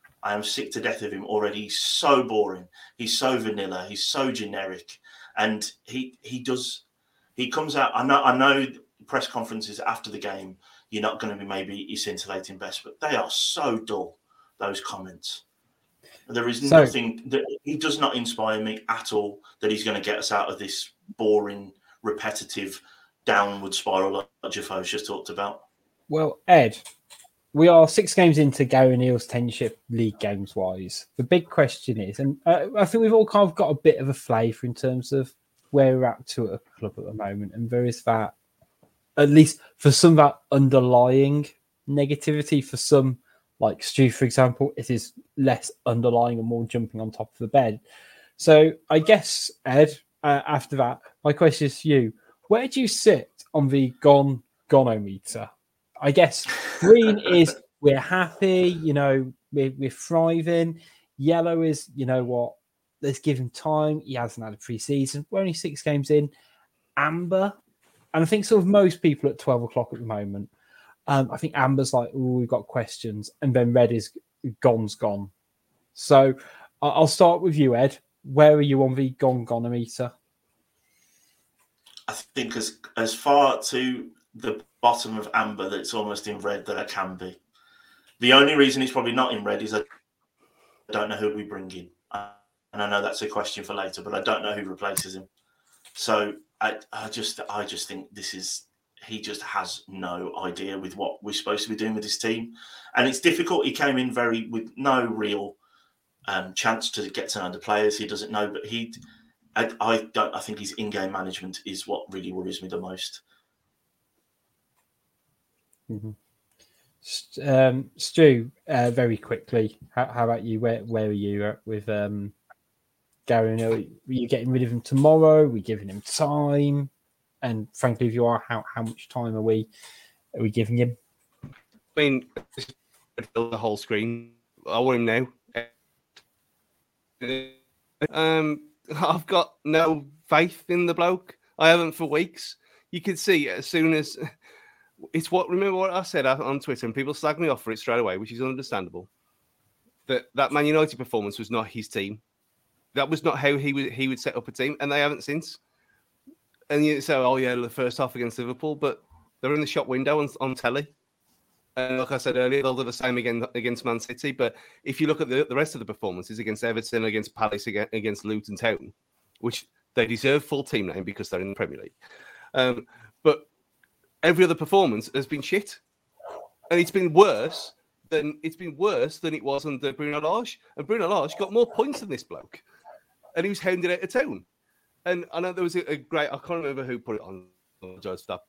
He's so boring. He's so vanilla. He's so generic. And he comes out. I know press conferences after the game, you're not going to be maybe scintillating best, but they are so dull, those comments. There is nothing that he does not inspire me at all that he's going to get us out of this boring, repetitive downward spiral that Jafo's just talked about. Well, Ed, we are 6 games into Gary O'Neill's tenureship league games wise. The big question is, and I think we've all kind of got a bit of a flavour in terms of where we're at to at a club at the moment, and there is that, at least for some of that underlying negativity, for some, like Stu, for example, it is less underlying and more jumping on top of the bed. So I guess, Ed, after that, my question is to you, where do you sit on the gonometer? I guess green is we're happy, we're thriving. Yellow is, let's give him time. He hasn't had a pre-season. We're only 6 games in. Amber, and I think sort of most people at 12 o'clock at the moment, I think Amber's like, oh, we've got questions. And then red is gone. So I'll start with you, Ed. Where are you on the gonometer? I think as far to the bottom of amber that it's almost in red that I can be. The only reason it's probably not in red is I don't know who we bring in. And I know that's a question for later, but I don't know who replaces him. So I just think he just has no idea with what we're supposed to be doing with this team. And it's difficult. He came in with no real chance to get to know the players. He doesn't know, but I think his in-game management is what really worries me the most. Mm-hmm. Stu, very quickly, how about you? Where are you at with Gary O'Neill? Are you getting rid of him tomorrow? Are we giving him time? And frankly, if you are, how much time are we giving him? I mean, the whole screen. I want him now. I've got no faith in the bloke. I haven't for weeks. You can see as soon as remember what I said on Twitter, and people slag me off for it straight away, which is understandable. That Man United performance was not his team. That was not how he would set up a team, and they haven't since. And you say, oh yeah, the first half against Liverpool, but they're in the shop window on telly. And like I said earlier, they'll do the same again against Man City. But if you look at the rest of the performances against Everton, against Palace, against Luton Town, which they deserve full team name because they're in the Premier League. But every other performance has been shit. And it's been worse than it was under Bruno Lage. And Bruno Lage got more points than this bloke. And he was hounded out of town. And I know there was a great, I can't remember who put it on. I apologize for that.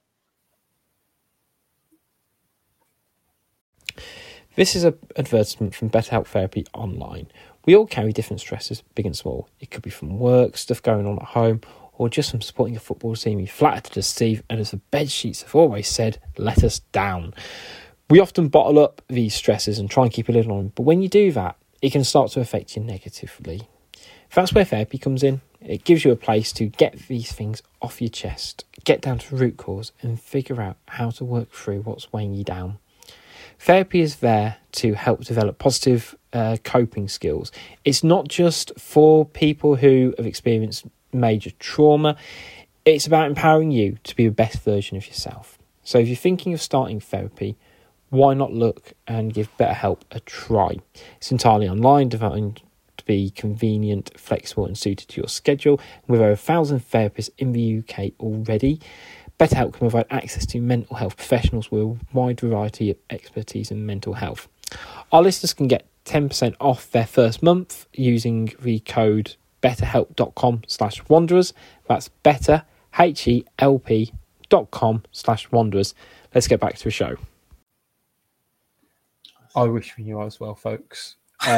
This is an advertisement from BetterHelp Therapy Online. We all carry different stresses, big and small. It could be from work, stuff going on at home, or just from supporting a football team we flattered to deceive, and as the bed sheets have always said, let us down. We often bottle up these stresses and try and keep a lid on them, but when you do that, it can start to affect you negatively. That's where therapy comes in. It gives you a place to get these things off your chest, get down to the root cause, and figure out how to work through what's weighing you down. Therapy is there to help develop positive coping skills. It's not just for people who have experienced major trauma. It's about empowering you to be the best version of yourself. So if you're thinking of starting therapy, why not look and give BetterHelp a try? It's entirely online, designed to be convenient, flexible and suited to your schedule. With over 1,000 therapists in the UK already, BetterHelp can provide access to mental health professionals with a wide variety of expertise in mental health. Our listeners can get 10% off their first month using the code betterhelp.com/wanderers. That's better, HELP.com/wanderers. Let's get back to the show. I wish we knew as well, folks.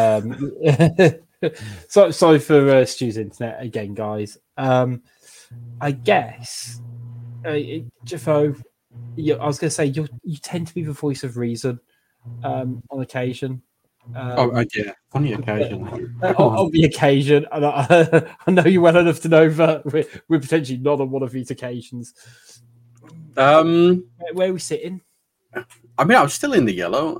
So sorry for Stu's internet again, guys. I guess Jeffo, I was going to say you tend to be the voice of reason on occasion. Yeah, on the occasion. On the occasion, and I know you well enough to know that we're potentially not on one of these occasions. Where are we sitting? I mean, I'm still in the yellow.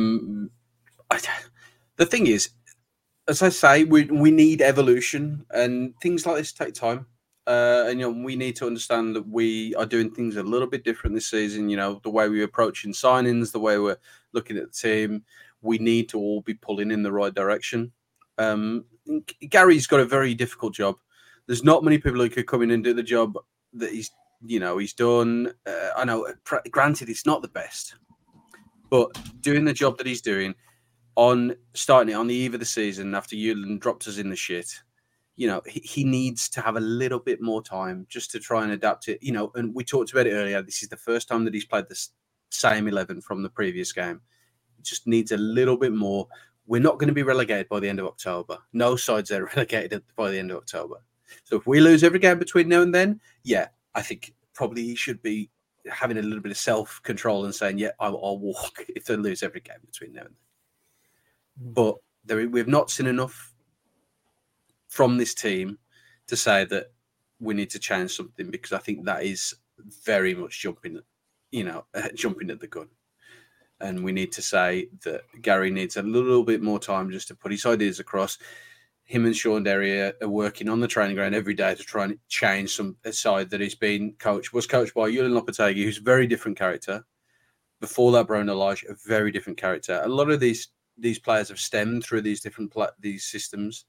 The thing is, as I say, we need evolution, and things like this take time. And we need to understand that we are doing things a little bit different this season. The way we're approaching signings, the way we're looking at the team, we need to all be pulling in the right direction. Gary's got a very difficult job. There's not many people who could come in and do the job that he's done. I know, granted, it's not the best, but doing the job that he's doing, starting it on the eve of the season after Yulin dropped us in the shit. He needs to have a little bit more time just to try and adapt it. And we talked about it earlier. This is the first time that he's played the same 11 from the previous game. It just needs a little bit more. We're not going to be relegated by the end of October. No sides are relegated by the end of October. So if we lose every game between now and then, yeah, I think probably he should be having a little bit of self-control and saying, yeah, I'll walk if they lose every game between now and then. But we've not seen enough from this team to say that we need to change something, because I think that is very much jumping at the gun. And we need to say that Gary needs a little bit more time just to put his ideas across. Him and Sean Derry are working on the training ground every day to try and change a side that was coached by Julian Lopetegui, who's a very different character. Before that, Bruno Lage, a very different character. A lot of these players have stemmed through these different these systems.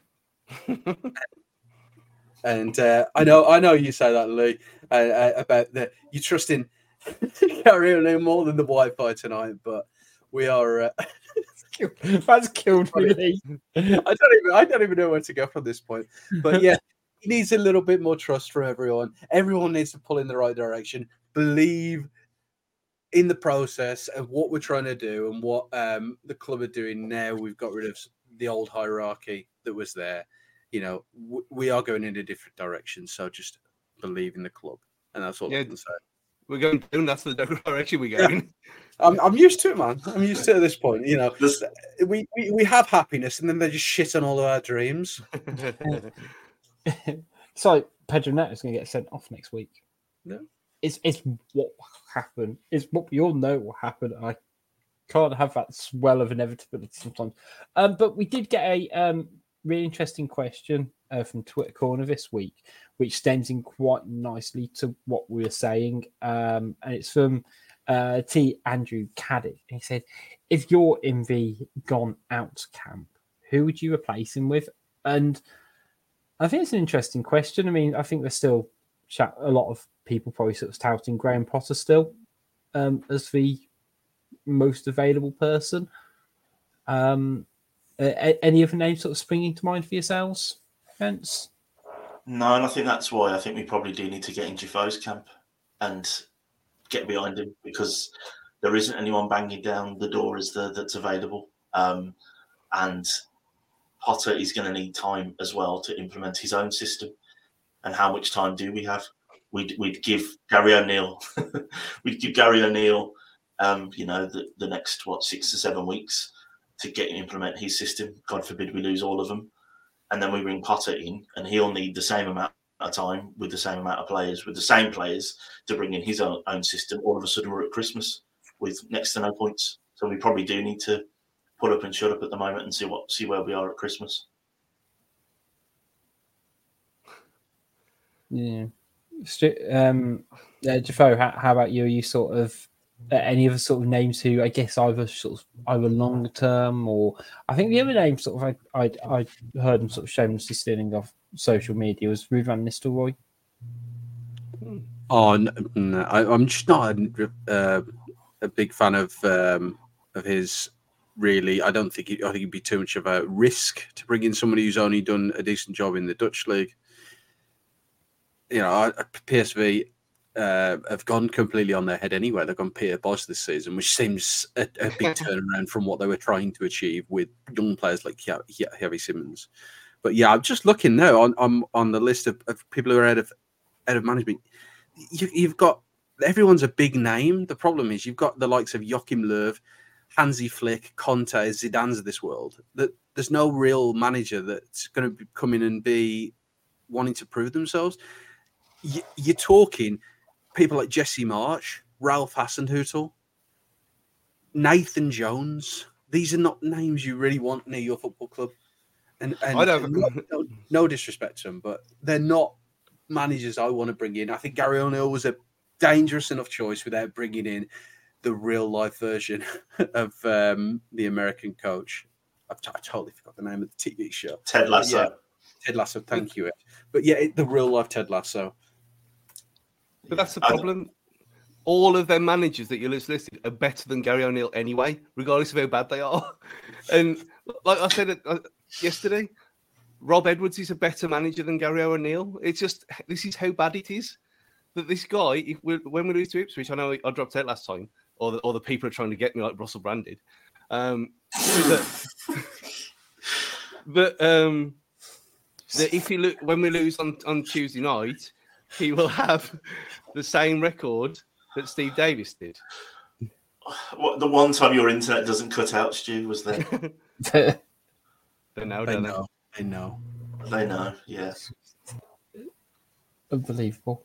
And I know you say that, Lee, about you trust in Gary O'Neill more than the Wi-Fi tonight, but we are. That's killed me, Lee. I don't even know where to go from this point. But yeah, he needs a little bit more trust from everyone. Everyone needs to pull in the right direction. Believe in the process of what we're trying to do and what the club are doing now. We've got rid of the old hierarchy that was there. We are going in a different direction. So just believe in the club, and that's all I can say. We're going down. That's the direction we're going. I'm used to it, man. I'm used to it at this point. We have happiness, and then they just shit on all of our dreams. So Pedro Neto is going to get sent off next week. No, it's what happened. It's what we all know will happen. I can't have that swell of inevitability sometimes. But we did get a really interesting question from Twitter Corner this week, which stems in quite nicely to what we were saying. And it's from T. Andrew Caddick. He said, if you're in the gone out camp, who would you replace him with? And I think it's an interesting question. I mean, I think there's still a lot of people probably sort of touting Graham Potter still as the most available person. Any other names sort of springing to mind for yourselves, Vince? No, and I think that's why I think we probably do need to get in Defoe's camp and get behind him, because there isn't anyone banging down the door that's available. And Potter is going to need time as well to implement his own system. And how much time do we have? We'd give Gary O'Neill, the next 6 to 7 weeks to get him implement his system. God forbid we lose all of them. And then we bring Potter in, and he'll need the same amount of time with the same amount of players, with the same players, to bring in his own system. All of a sudden, we're at Christmas with next to no points. So we probably do need to pull up and shut up at the moment and see where we are at Christmas. Yeah. Jafo, how about you? Are you sort of any other sort of names who I guess either long term, or I think the other name sort of I heard him sort of shamelessly stealing off social media was Ruud van Nistelrooy. Oh no, I'm just not a big fan of his. Really, I think it'd be too much of a risk to bring in somebody who's only done a decent job in the Dutch league. PSV have gone completely on their head anyway. They've gone Peter Bosz this season, which seems a big turnaround from what they were trying to achieve with young players like Javi Simmons. But yeah, I'm just looking now on the list of people who are out of management. you've got everyone's a big name. The problem is you've got the likes of Joachim Löw, Hansi Flick, Conte, Zidane's of this world. That there's no real manager that's going to come in and be wanting to prove themselves. You're talking people like Jesse Marsch, Ralph Hasenhüttl, Nathan Jones. These are not names you really want near your football club. And I don't. No disrespect to them, but they're not managers I want to bring in. I think Gary O'Neill was a dangerous enough choice without bringing in the real life version of the American coach. I totally forgot the name of the TV show. Ted Lasso. Yeah, Ted Lasso, thank you. But yeah, the real life Ted Lasso. But that's the problem. All of their managers that you listed are better than Gary O'Neill anyway, regardless of how bad they are. And like I said yesterday, Rob Edwards is a better manager than Gary O'Neill. It's just, this is how bad it is. That this guy, when we lose to Ipswich, I know I dropped out last time, or the people are trying to get me like Russell Branded. That if you look, when we lose on Tuesday night, he will have the same record that Steve Davis did. What, the one time your internet doesn't cut out, Stu, was there? They know, don't they? They know. They know, yes. Unbelievable.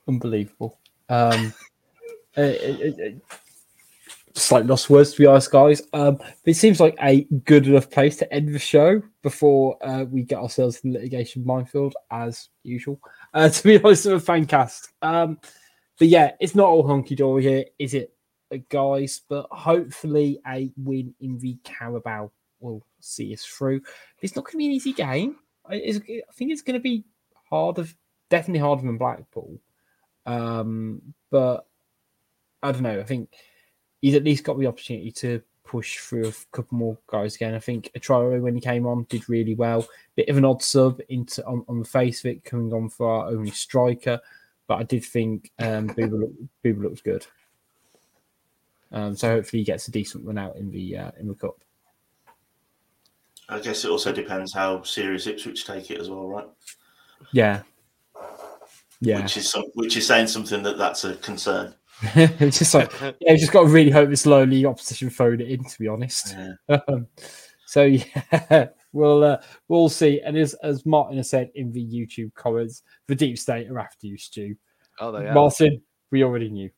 Slightly lost words, to be honest, guys. But it seems like a good enough place to end the show before we get ourselves in the litigation minefield, as usual. To be honest, with a fan cast. But yeah, it's not all hunky-dory here, is it, guys? But hopefully a win in the Carabao will see us through. It's not going to be an easy game. I think it's going to be definitely harder than Blackpool. But I don't know. I think he's at least got the opportunity to push through a couple more guys again. I think Traore, when he came on, did really well. Bit of an odd sub on the face of it, coming on for our only striker. But I did think Booba looked good. So hopefully he gets a decent run out in the cup. I guess it also depends how serious Ipswich take it as well, right? Yeah. Which is saying something that's a concern. It's just like, you just got to really hope it's slowly opposition throwing it in, to be honest. Yeah. So yeah, we'll see. And as Martin has said in the YouTube comments, the deep state are after you, Stu. Oh, they are. Martin, we already knew.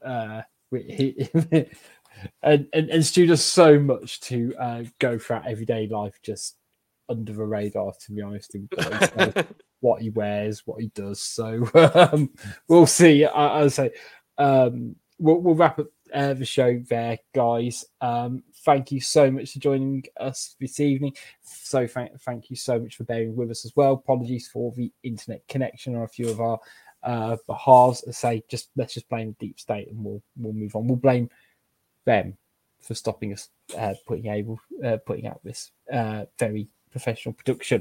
And Stu does so much to go throughout everyday life, just under the radar, to be honest. What he wears, what he does. So we'll see. I'll say we'll wrap up the show there, guys. Thank you so much for joining us this evening. So thank you so much for bearing with us as well. Apologies for the internet connection on a few of our behalves. Let's just blame the deep state and we'll move on. We'll blame them for stopping us putting out this very professional production.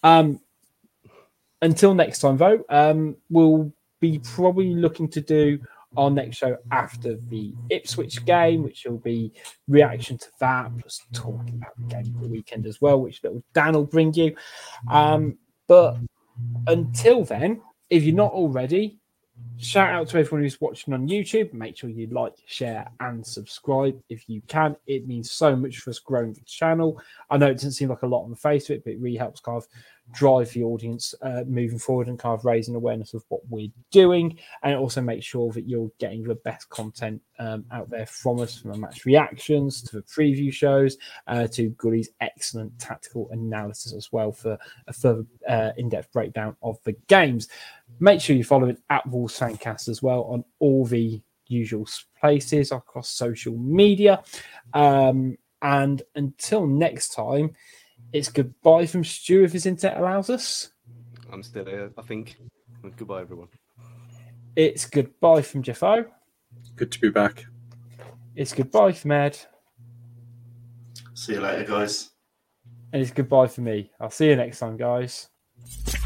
Until next time, though, we'll be probably looking to do our next show after the Ipswich game, which will be reaction to that, plus talking about the game of the weekend as well, which little Dan will bring you. But until then, if you're not already, shout out to everyone who's watching on YouTube. Make sure you like, share, and subscribe if you can. It means so much for us growing the channel. I know it doesn't seem like a lot on the face of it, but it really helps kind of drive the audience moving forward and kind of raising awareness of what we're doing. And it also makes sure that you're getting the best content out there from us, from the match reactions to the preview shows to Gully's excellent tactical analysis as well for a further in-depth breakdown of the games. Make sure you follow it at Wolves Fancast as well on all the usual places across social media. And until next time, it's goodbye from Stu if his internet allows us. I'm still here, I think. Goodbye, everyone. It's goodbye from Jeffo. Good to be back. It's goodbye from Ed. See you later, guys. And it's goodbye for me. I'll see you next time, guys.